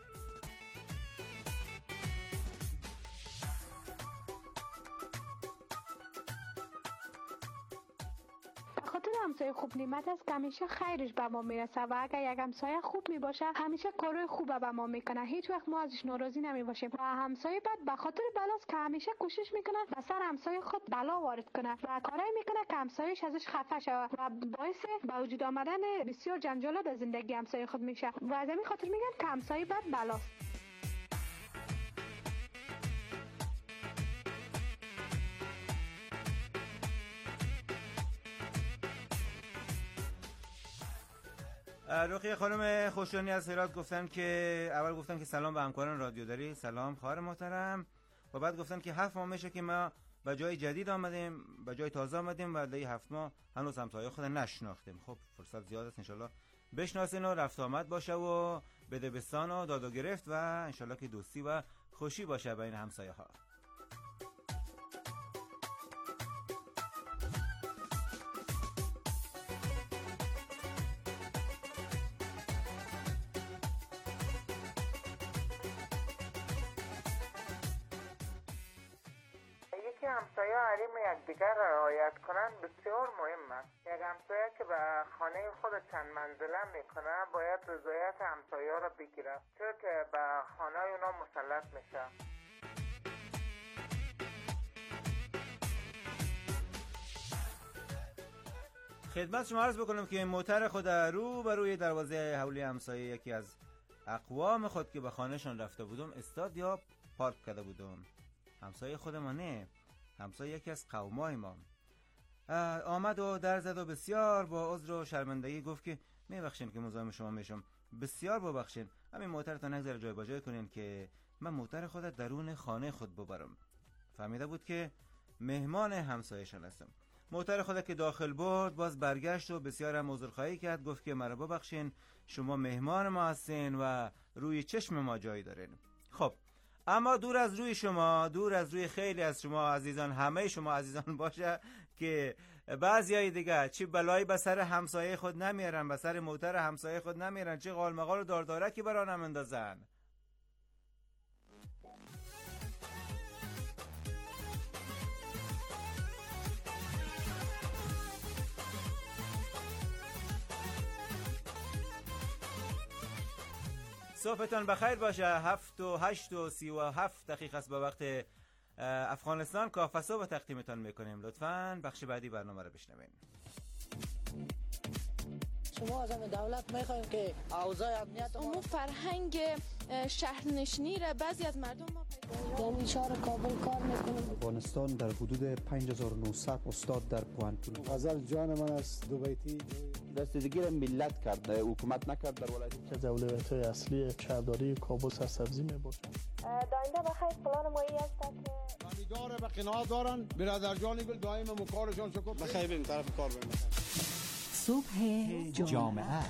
Speaker 11: همسایه خوب نعمت است که همیشه خیرش به ما میرسه و اگر یک همسایه خوب میباشه همیشه کارهای خوب به ما میکنه، هیچ وقت ما ازش ناراضی نمیباشیم. و همسایه بد به خاطر بلاست که همیشه کوشش میکنه به سر همسایه خود بلا وارد کنه و کارایی میکنه که همسایه‌اش ازش خفه شود و باعث به وجود آمدن بسیار جنجالات در زندگی همسایه خود میشه و از همین خاطر میگن که همسایه بد بلاست.
Speaker 1: رقیه خانم خوشانی از هرات گفتن که اول گفتن که سلام به همکاران رادیو داری، سلام خواهر محترم، و بعد گفتن که هفت ماه میشه که ما به جای جدید آمدیم، به جای تازه آمدیم و در هفت ماه هنوز همسایه خود نشناختیم. خب فرصت زیاد است، انشالله بشناسین و رفت آمد باشه و بده بستان و داد و گرفت و انشالله که دوستی و خوشی باشه بین همسایه ها.
Speaker 19: همسایه حریم یکدیگر را رعایت کنند بسیار مهم است. یک همسایه که به خانه خود چند منزله میکنه باید رضایت همسایه را بگیره، چون که به خانه اونا مسلط میشه.
Speaker 1: خدمت شما عرض بکنم که موتر خود رو بر روی دروازه حولی همسایه یکی از اقوام خود که به خانهشان رفته بودم استاد یا پارک کرده بودم. همسایه خود ما نه، همسایه یکی از قومای ما آمد و در زد و بسیار با عذر و شرمندگی گفت که میبخشین که مزاحم شما میشم، بسیار ببخشین، همین موترتون نگذره جای باجای کنین که من موتر خود درون خانه خود ببرم. فهمیده بود که مهمان همسایه‌شان هستم. موتر خود که داخل بود باز برگشت و بسیار هم عذرخواهی کرد، گفت که مرا ببخشین، شما مهمان ما هستین و روی چشم ما جایی دارین. خب اما دور از روی شما، دور از روی خیلی از شما عزیزان، همه شما عزیزان باشه که بعضیای دیگه چی بلایی به سر همسایه خود نمیارن، به سر موتر همسایه خود نمیارن، چه قالمقال و داردارکی برانم اندازن. صبحتان بخیر باشه. هفت و هشت و سی و هفت دقیقه است به وقت افغانستان. کافه صبح تقدیمتان میکنیم. لطفاً بخش بعدی برنامه رو بشنوین.
Speaker 20: شما از دولت میخوایم که اوضاع امنیت
Speaker 21: ما فرهنگ
Speaker 20: شهرنشینی را بعضی از مردم ما
Speaker 21: در شهر کابل کار میکنم.
Speaker 22: افغانستان در حدود پنج هزار و نهصد استاد در پوهنتون.
Speaker 23: غزل جان من است دوبیتی
Speaker 24: دستگیر ملت کرد، حکومت نکرد در ولایت.
Speaker 25: از اولویت‌های اصلی شهرداری کابل سرسبزی میباشد.
Speaker 26: داینده بخیر پلان مایی است که
Speaker 27: خریدار به قناعت دارن. برادر جان گل دائم مکارشان شکر.
Speaker 23: بخیر بریم طرف کار بریم.
Speaker 28: صبح جامعه.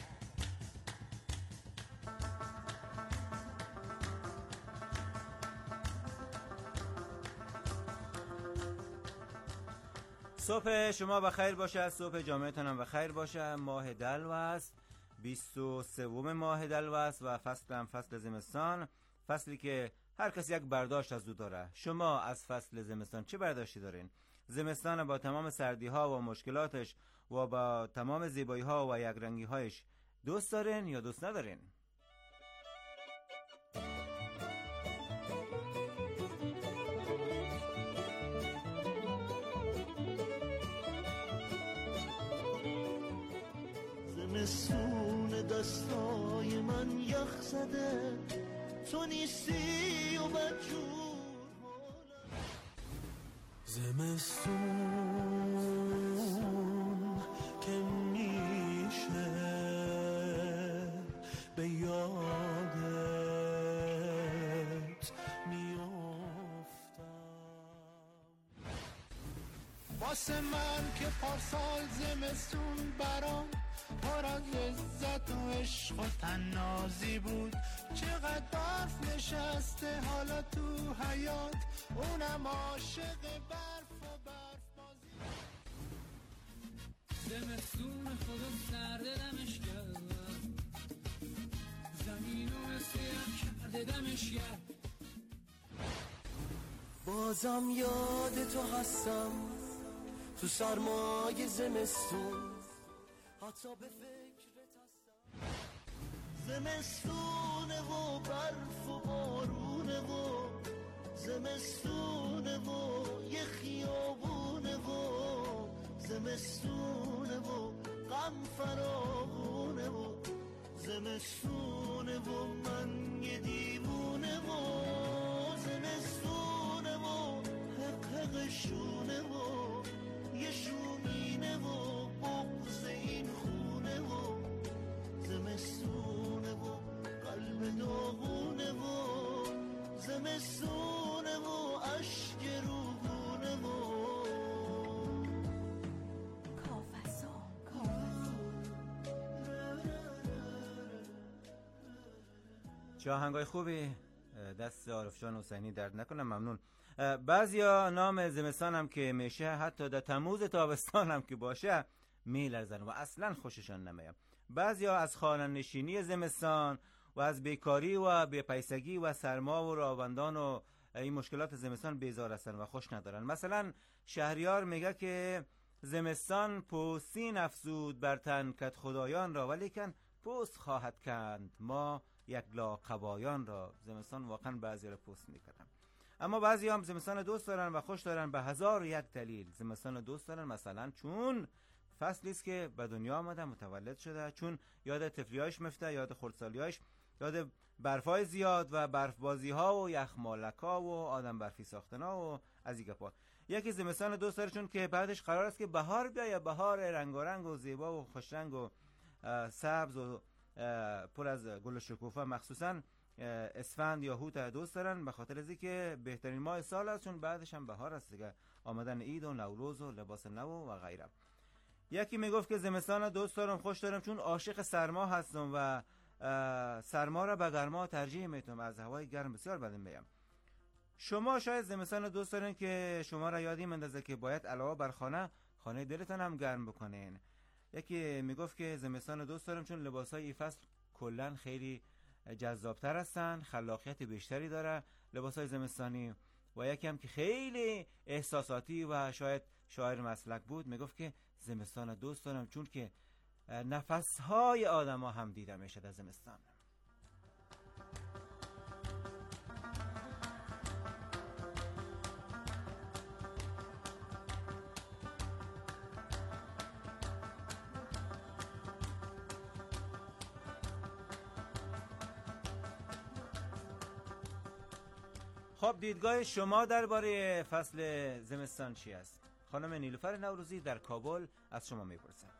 Speaker 1: صبح شما بخیر باشه، صبح جامعتان هم بخیر باشه. ماه دلو است، بیست و سوم ماه دلو است و فصل هم فصل زمستان، فصلی که هر کسی یک برداشت از او داره. شما از فصل زمستان چه برداشتی دارین؟ زمستان با تمام سردی ها و مشکلاتش و با تمام زیبایی ها و یک رنگی هایش دوست دارین یا دوست ندارین؟
Speaker 10: زمستون دستای من یخ زده، تو نیستی و بدجور زمستون که میشه به یادت میافتم.
Speaker 29: واسه من که پارسال زمستون برام پر از لذت و عشق و تنازی بود، چقدر برف نشسته حالا تو حیات، اونم عاشق برف و برف بازی.
Speaker 10: زمستون خدا سرده دمش کرد، زمین و سیاه کرده دمش کرد. بازم یاد تو هستم تو سرمای زمستون، حتی به فکرت هستم. زمستونه و برف و بارونه و زمستونه و یه خیابونه و زمستونه و غم فراوونه و زمستونه و من یه دیوونه و زمستونه و حق حق شونه و یه شومینه و بغض این خونه و زمستونه و قلب داغونه و زمستونه و عشق روحونه و
Speaker 28: کافسا
Speaker 1: چه آهنگای خوبی، دست عارف جان حسینی درد نکنم. ممنون. بعضیا نام زمستان هم که میشه حتی در تموز تابستان هم که باشه میلرزن و اصلا خوششان نمیاد. بعضیا از خانه نشینی زمستان و از بیکاری و بی‌پیسگی و سرما و راوندان و این مشکلات زمستان بیزار هستن و خوش ندارن. مثلا شهریار میگه که زمستان پوستین افزود بر تن کد خدایان را، ولیکن پوست خواهد کند ما یک لاقبایان را. زمستان واقعا بعضی را پوست میکنن. اما بعضی هم زمستان دوست دارن و خوش دارن به هزار یک دلیل. زمستان دوست دارن مثلا چون فصلی است که به دنیا آمده، متولد شده، چون یاد طفلیایش میفته، یاد خردسالیایش، یاد برفای زیاد و برف بازی ها و یخمالکا و آدم برفی ساختنا و از این گپا. یکی زمستان دوست داره چون که بعدش قرار است که بهار بیاید، بهار رنگارنگ و زیبا و خوش رنگ و سبز و پر از گل شکوفه. مخصوصا اسفند یا هوت دوست دارن به خاطر از اینکه بهترین ماه سال است، چون بعدش هم بهار است دیگه، آمدن عید و نوروز و لباس نو و غیره. یکی میگفت که زمستان دوست دارم، خوش دارم چون عاشق سرما هستم و سرما را به گرما ترجیح میدم، از هوای گرم بسیار بدم میام. شما شاید زمستان دوست دارین که شما را یادی مندازه که باید علاوه بر خانه خانه دلتان هم گرم بکنین. یکی میگفت که زمستان دوست دارم چون لباسای این فصل کلا خیلی جذابتر هستن، خلاقیت بیشتری داره لباسای زمستانی. و یکی هم که خیلی احساساتی و شاید شاعر مسلک بود میگفت که زمستان دوست دارم چون که نفسهای آدم ها هم دیده میشه در زمستان. خب دیدگاه شما درباره فصل زمستان چی است؟ خانم نیلوفر نوروزی در کابل از شما میپرسم.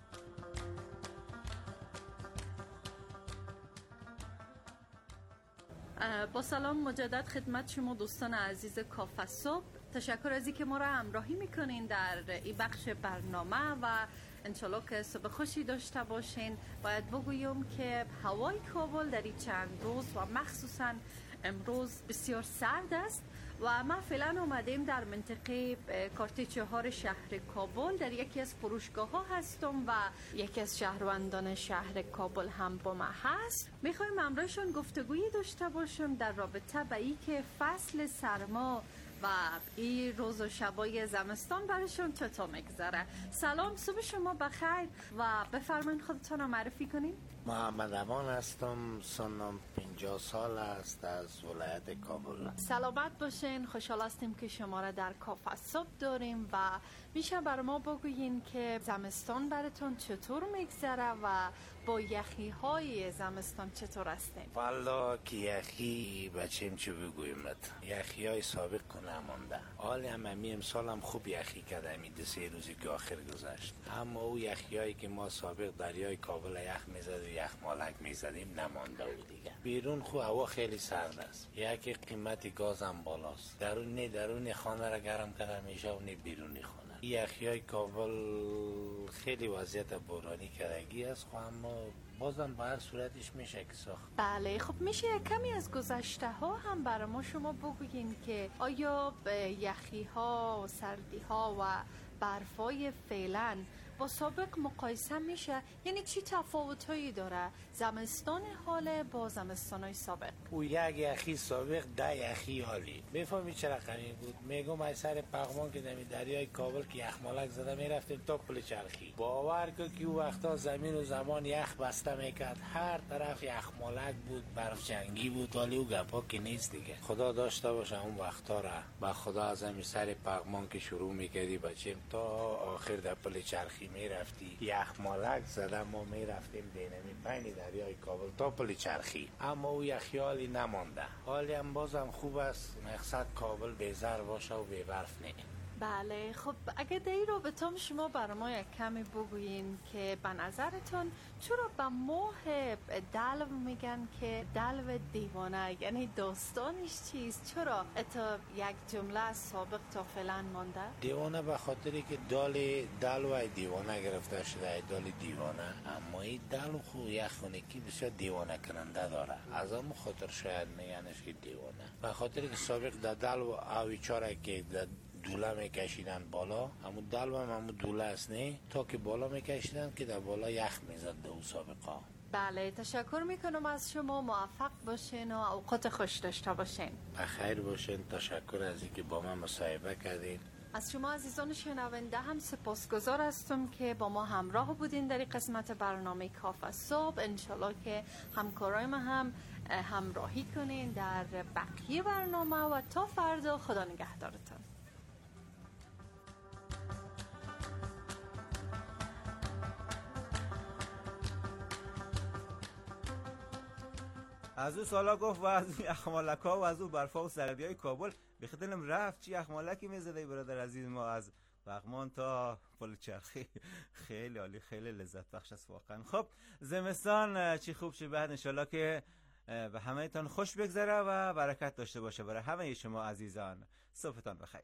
Speaker 17: با سلام مجدد خدمت شما دوستان عزیز کافه صبح. تشکر از اینکه ما را همراهی میکنین در این بخش برنامه و انشالله که صبح خوشی داشته باشین. باید بگویم که هوای کابل در این چند روز و مخصوصا امروز بسیار سرد است و ما فعلا اومدیم در منطقه کارت چهار شهر کابل در یکی از فروشگاه ها هستم و یکی از شهروندان شهر کابل هم با ما هست. میخوایم همراهشون گفتگویی داشته باشم در رابطه با این که فصل سرما و این روز و شبای زمستان برشون چطور میگذره. سلام، صبح شما بخیر و بفرمایید خودتون رو معرفی کنین.
Speaker 2: محمد امان هستم، سنم پنجاه سال است، از ولایت کابل.
Speaker 17: سلامت باشین، خوشحال هستیم که شما را در کافه صبح داریم و میشه برای ما بگوین که زمستان براتون چطور میگذره و با یخی های زمستان چطور هستین؟
Speaker 2: والا که یخی بچیم چه بگویمت، یخی های سابق کنه مانده. حالی هم امی امسال هم خوب یخی کرده، امی دو سه روزی که آخر گذشت. اما او یخی هایی که ما سابق دریای کابل یخ میزد و یخ مالک میزدیم نمانده بود دیگه. بیرون خو هوا خیلی سرد است، یکی قیمت گاز هم بالاست. درون درون خانه را گرم کرده میشه و نه بیرونی خانه. یخی های کابل خیلی وضعیت بحرانی کردگی است، خو اما بازم به هر صورتش میشه که ساخت.
Speaker 17: بله، خب میشه کمی از گذشته ها هم برای ما شما بگوین که آیا یخی ها و سردی ها و برفای فعلا با سابق مقایسه میشه؟ یعنی چی تفاوت هایی داره زمستان حال با زمستان های سابق؟
Speaker 2: او یک یخی سابق ده یخی حالی بفهمی چرا قرین بود. میگم از سر پغمان که دمی دریای کابل که یخمالک زده میرفتیم تا پل چرخی. باور کن که او وقتا زمین و زمان یخ بسته میکرد، هر طرف یخمالک بود، برف جنگی بود. ولی او گپا که نیست دیگه. خدا داشته باشه اون وقتا را با خدا از همین سر پغمان که شروع میکردی بچیم تا آخر در پل چرخی میرفتی یخمالک زده ما میرفتیم دینمی پنی دریای کابل تا پل چرخی. اما او یخیالی نمانده. حالی هم بازم خوب است، مقصد کابل بیزر باشه و بی برف نه.
Speaker 17: بله، خب اگه در این رابطه شما برای ما یک کمی بگوین که به نظرتون چرا به ماه دلو میگن که دلو دیوانه، یعنی داستانش چیست؟ چرا اتا یک جمله سابق تا فعلا مانده؟
Speaker 2: دیوانه به خاطری که دال دلو دیوانه گرفته شده، دال دیوانه. اما این دلو خو یخونکی بسیار دیوانه کننده داره، از همون خاطر شاید میگنش که دیوانه. به خاطری که سابق در دلو اوی چاره که دوله میکشیدن بالا، همون دلو هم همون دوله است نه، تا که بالا میکشیدن که در بالا یخ میزد دو سابقا.
Speaker 17: بله، تشکر میکنم از شما، موفق باشین و اوقات خوش داشته باشین.
Speaker 2: بخیر باشین، تشکر از اینکه با من مصاحبه کردین.
Speaker 17: از شما عزیزان شنونده هم سپاسگزار هستم که با ما همراه بودین در این قسمت برنامه کافه صبح. انشالله که همکارای ما هم همراهی کنین در بقیه برنامه و تا فردا خدا نگهدارتون.
Speaker 1: از او سالا گفت و از یخمالک ها و از او برفا و سردی های کابل بخی دلم رفت چی یخمالکی میزده برادر عزیز ما از پغمان تا پل چرخی. خیلی عالی، خیلی لذت بخش است واقعا. خب زمستان چی خوب چی بد، انشالله که به همه تان خوش بگذره و برکت داشته باشه برای همه شما عزیزان. صبحتان بخیر.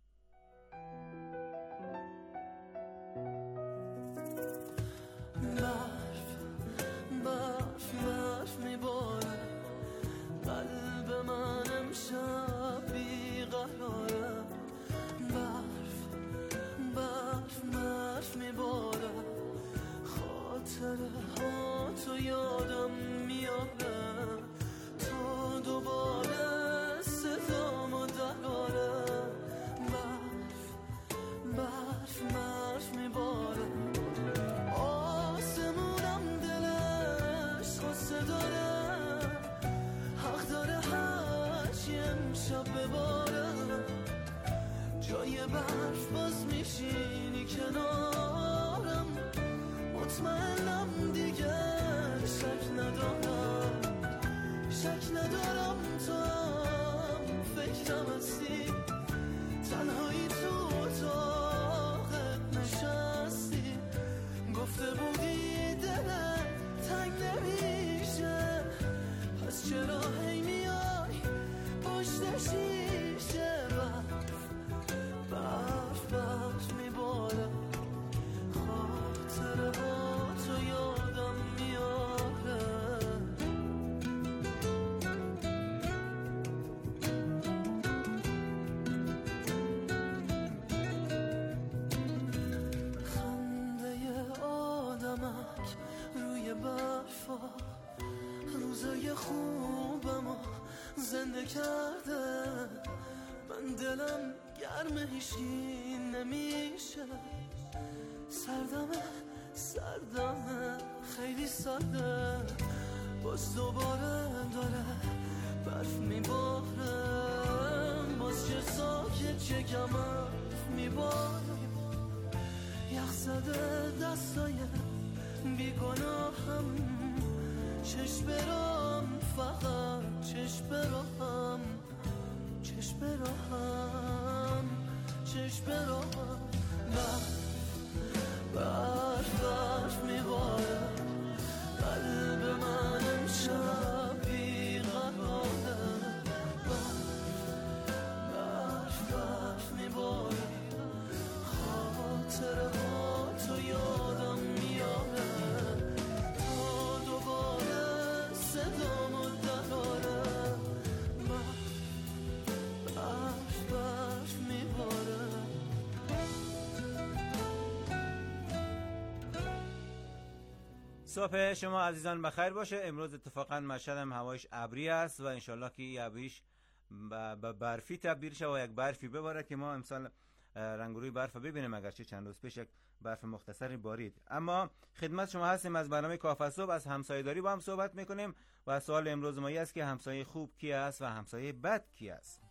Speaker 10: برف برف برف میباره، قلب من امشب بیقراره. برف برف برف میباره، خاطره ها تو یادم میاره، تا دوباره صدامو دراره. برف برف برف میباره، آسمونم دلش خواسته داره، حق داره هرچی امشب بباره. جای برف باز میشینی کنارم، مطمئنم دیگه شک ندارم، شک ندارم تو هم فکر زنده کرده، من دلم گرم هیچی نمیشه، سردمه سردمه خیلی سرده، باز دوباره داره برف میباره، باز چه ساکت چه کم حرف میباره، یخ زده دستای بیگناهم، چشم برام فقط چشم برام، چشم برام، چشم برام، برف برف برف میباره، قلب من امشب بیقراره، برف برف میباره، خاطره ها تو یادم میاره، تا دوباره صدامو دراره، برف برف میباره.
Speaker 1: صبح شما عزیزان بخیر باشه. امروز اتفاقا مشهد هم هوایش ابری است و انشالله که این ابریش به برفی تبدیل شه و یک برفی بباره که ما امسال رنگ روی برف ببینیم، اگرچه چند روز پیش یک برف مختصری بارید. اما خدمت شما هستیم از برنامه کافه صبح، از همسایه‌داری با هم صحبت میکنیم و سوال امروز ما است که همسایه خوب کی است و همسایه بد کی است؟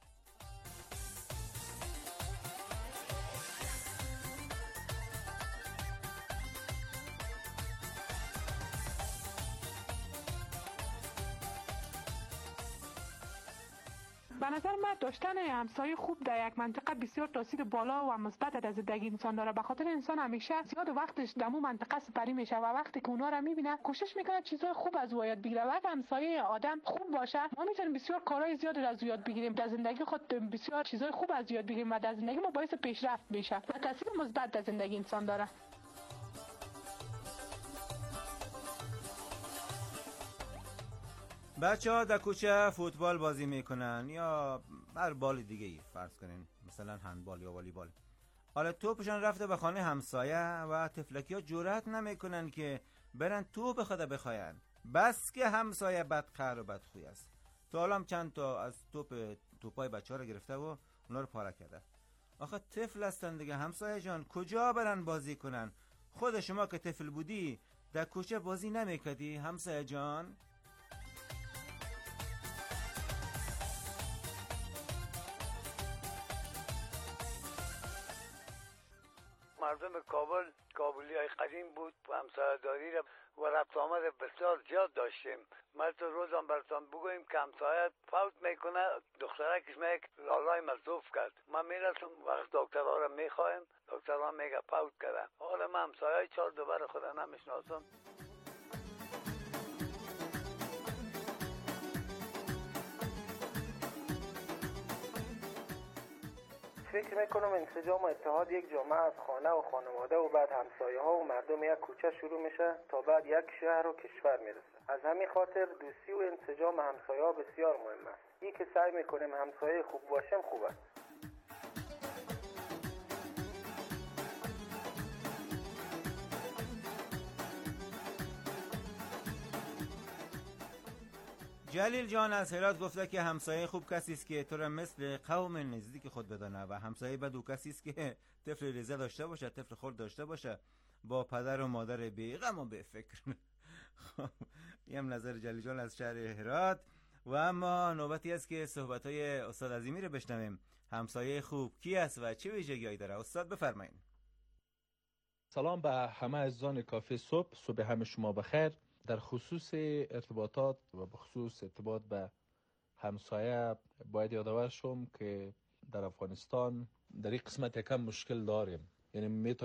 Speaker 11: به نظر من داشتن همسایه خوب در یک منطقه بسیار تاثیر بالا و مثبت در زندگی انسان داره، به خاطر انسان همیشه زیاد وقتش در اون منطقه سپری میشه و وقتی که اونا رو میبینه کوشش میکنه چیزای خوب از او یاد بگیره و اگه همسایه آدم خوب باشه ما میتونیم بسیار کارهای زیادی از او یاد بگیریم، در زندگی خود بسیار چیزای خوب از یاد بگیریم و در زندگی ما باعث پیشرفت میشه و تاثیر مثبت در زندگی انسان داره.
Speaker 1: بچه ها در کوچه فوتبال بازی میکنن یا هر بال دیگه ای، فرض کنین مثلا هندبال یا والیبال. حالا توپشان رفته به خانه همسایه و تفلکی ها جرأت نمیکنن که برن توپ خدا بخواین، بس که همسایه بدخر و بدخوی است. تو حالا چند تا از توپ توپای بچه ها رو گرفته و اونا رو پاره کرده. آخه طفل هستن دیگه همسایه جان، کجا برن بازی کنن؟ خود شما که طفل بودی در کوچه بازی نمیکردی همسایه جان؟
Speaker 15: مردم کابل کابلی های قدیم بود و همسایه‌داری و رفت آمد بسیار زیاد داشتیم. من تو روزم براتون بگویم که همسایه فوت میکنه، دخترکش میگه لالای مصروف کرد، من میرسم وقت دکترها رو میخوایم، دکترها میگه فوت کرده. حالا من همسایه چهار دوباره خدا نمیشناسم.
Speaker 3: فکر میکنم انسجام و اتحاد یک جامعه از خانه و خانواده و بعد همسایه ها و مردم یک کوچه شروع میشه تا بعد یک شهر و کشور میرسه. از همین خاطر دوستی و انسجام همسایه ها بسیار مهم است. این که سعی میکنیم همسایه خوب باشیم خوب است.
Speaker 1: جلیل جان از هرات گفته که همسایه خوب کسی است که تو را مثل قوم نزدیک خود بدانه و همسایه بد او کسی است که طفل ریزه داشته باشه، طفل خرد داشته باشه، با پدر و مادر بی‌غم و به فکر. خب این هم نظر جلیل جان از شهر هرات. و اما نوبتی است که صحبت‌های استاد عظیمی رو بشنویم. همسایه خوب کی است و چه ویژگی‌هایی داره؟ استاد بفرمایید.
Speaker 4: سلام به همه عزیزان کافه صبح، صبح همه شما بخیر. در خصوص ارتباطات و بخصوص ارتباط به همسایه باید یادآور شم که در افغانستان در این قسمت یکم مشکل داریم، یعنی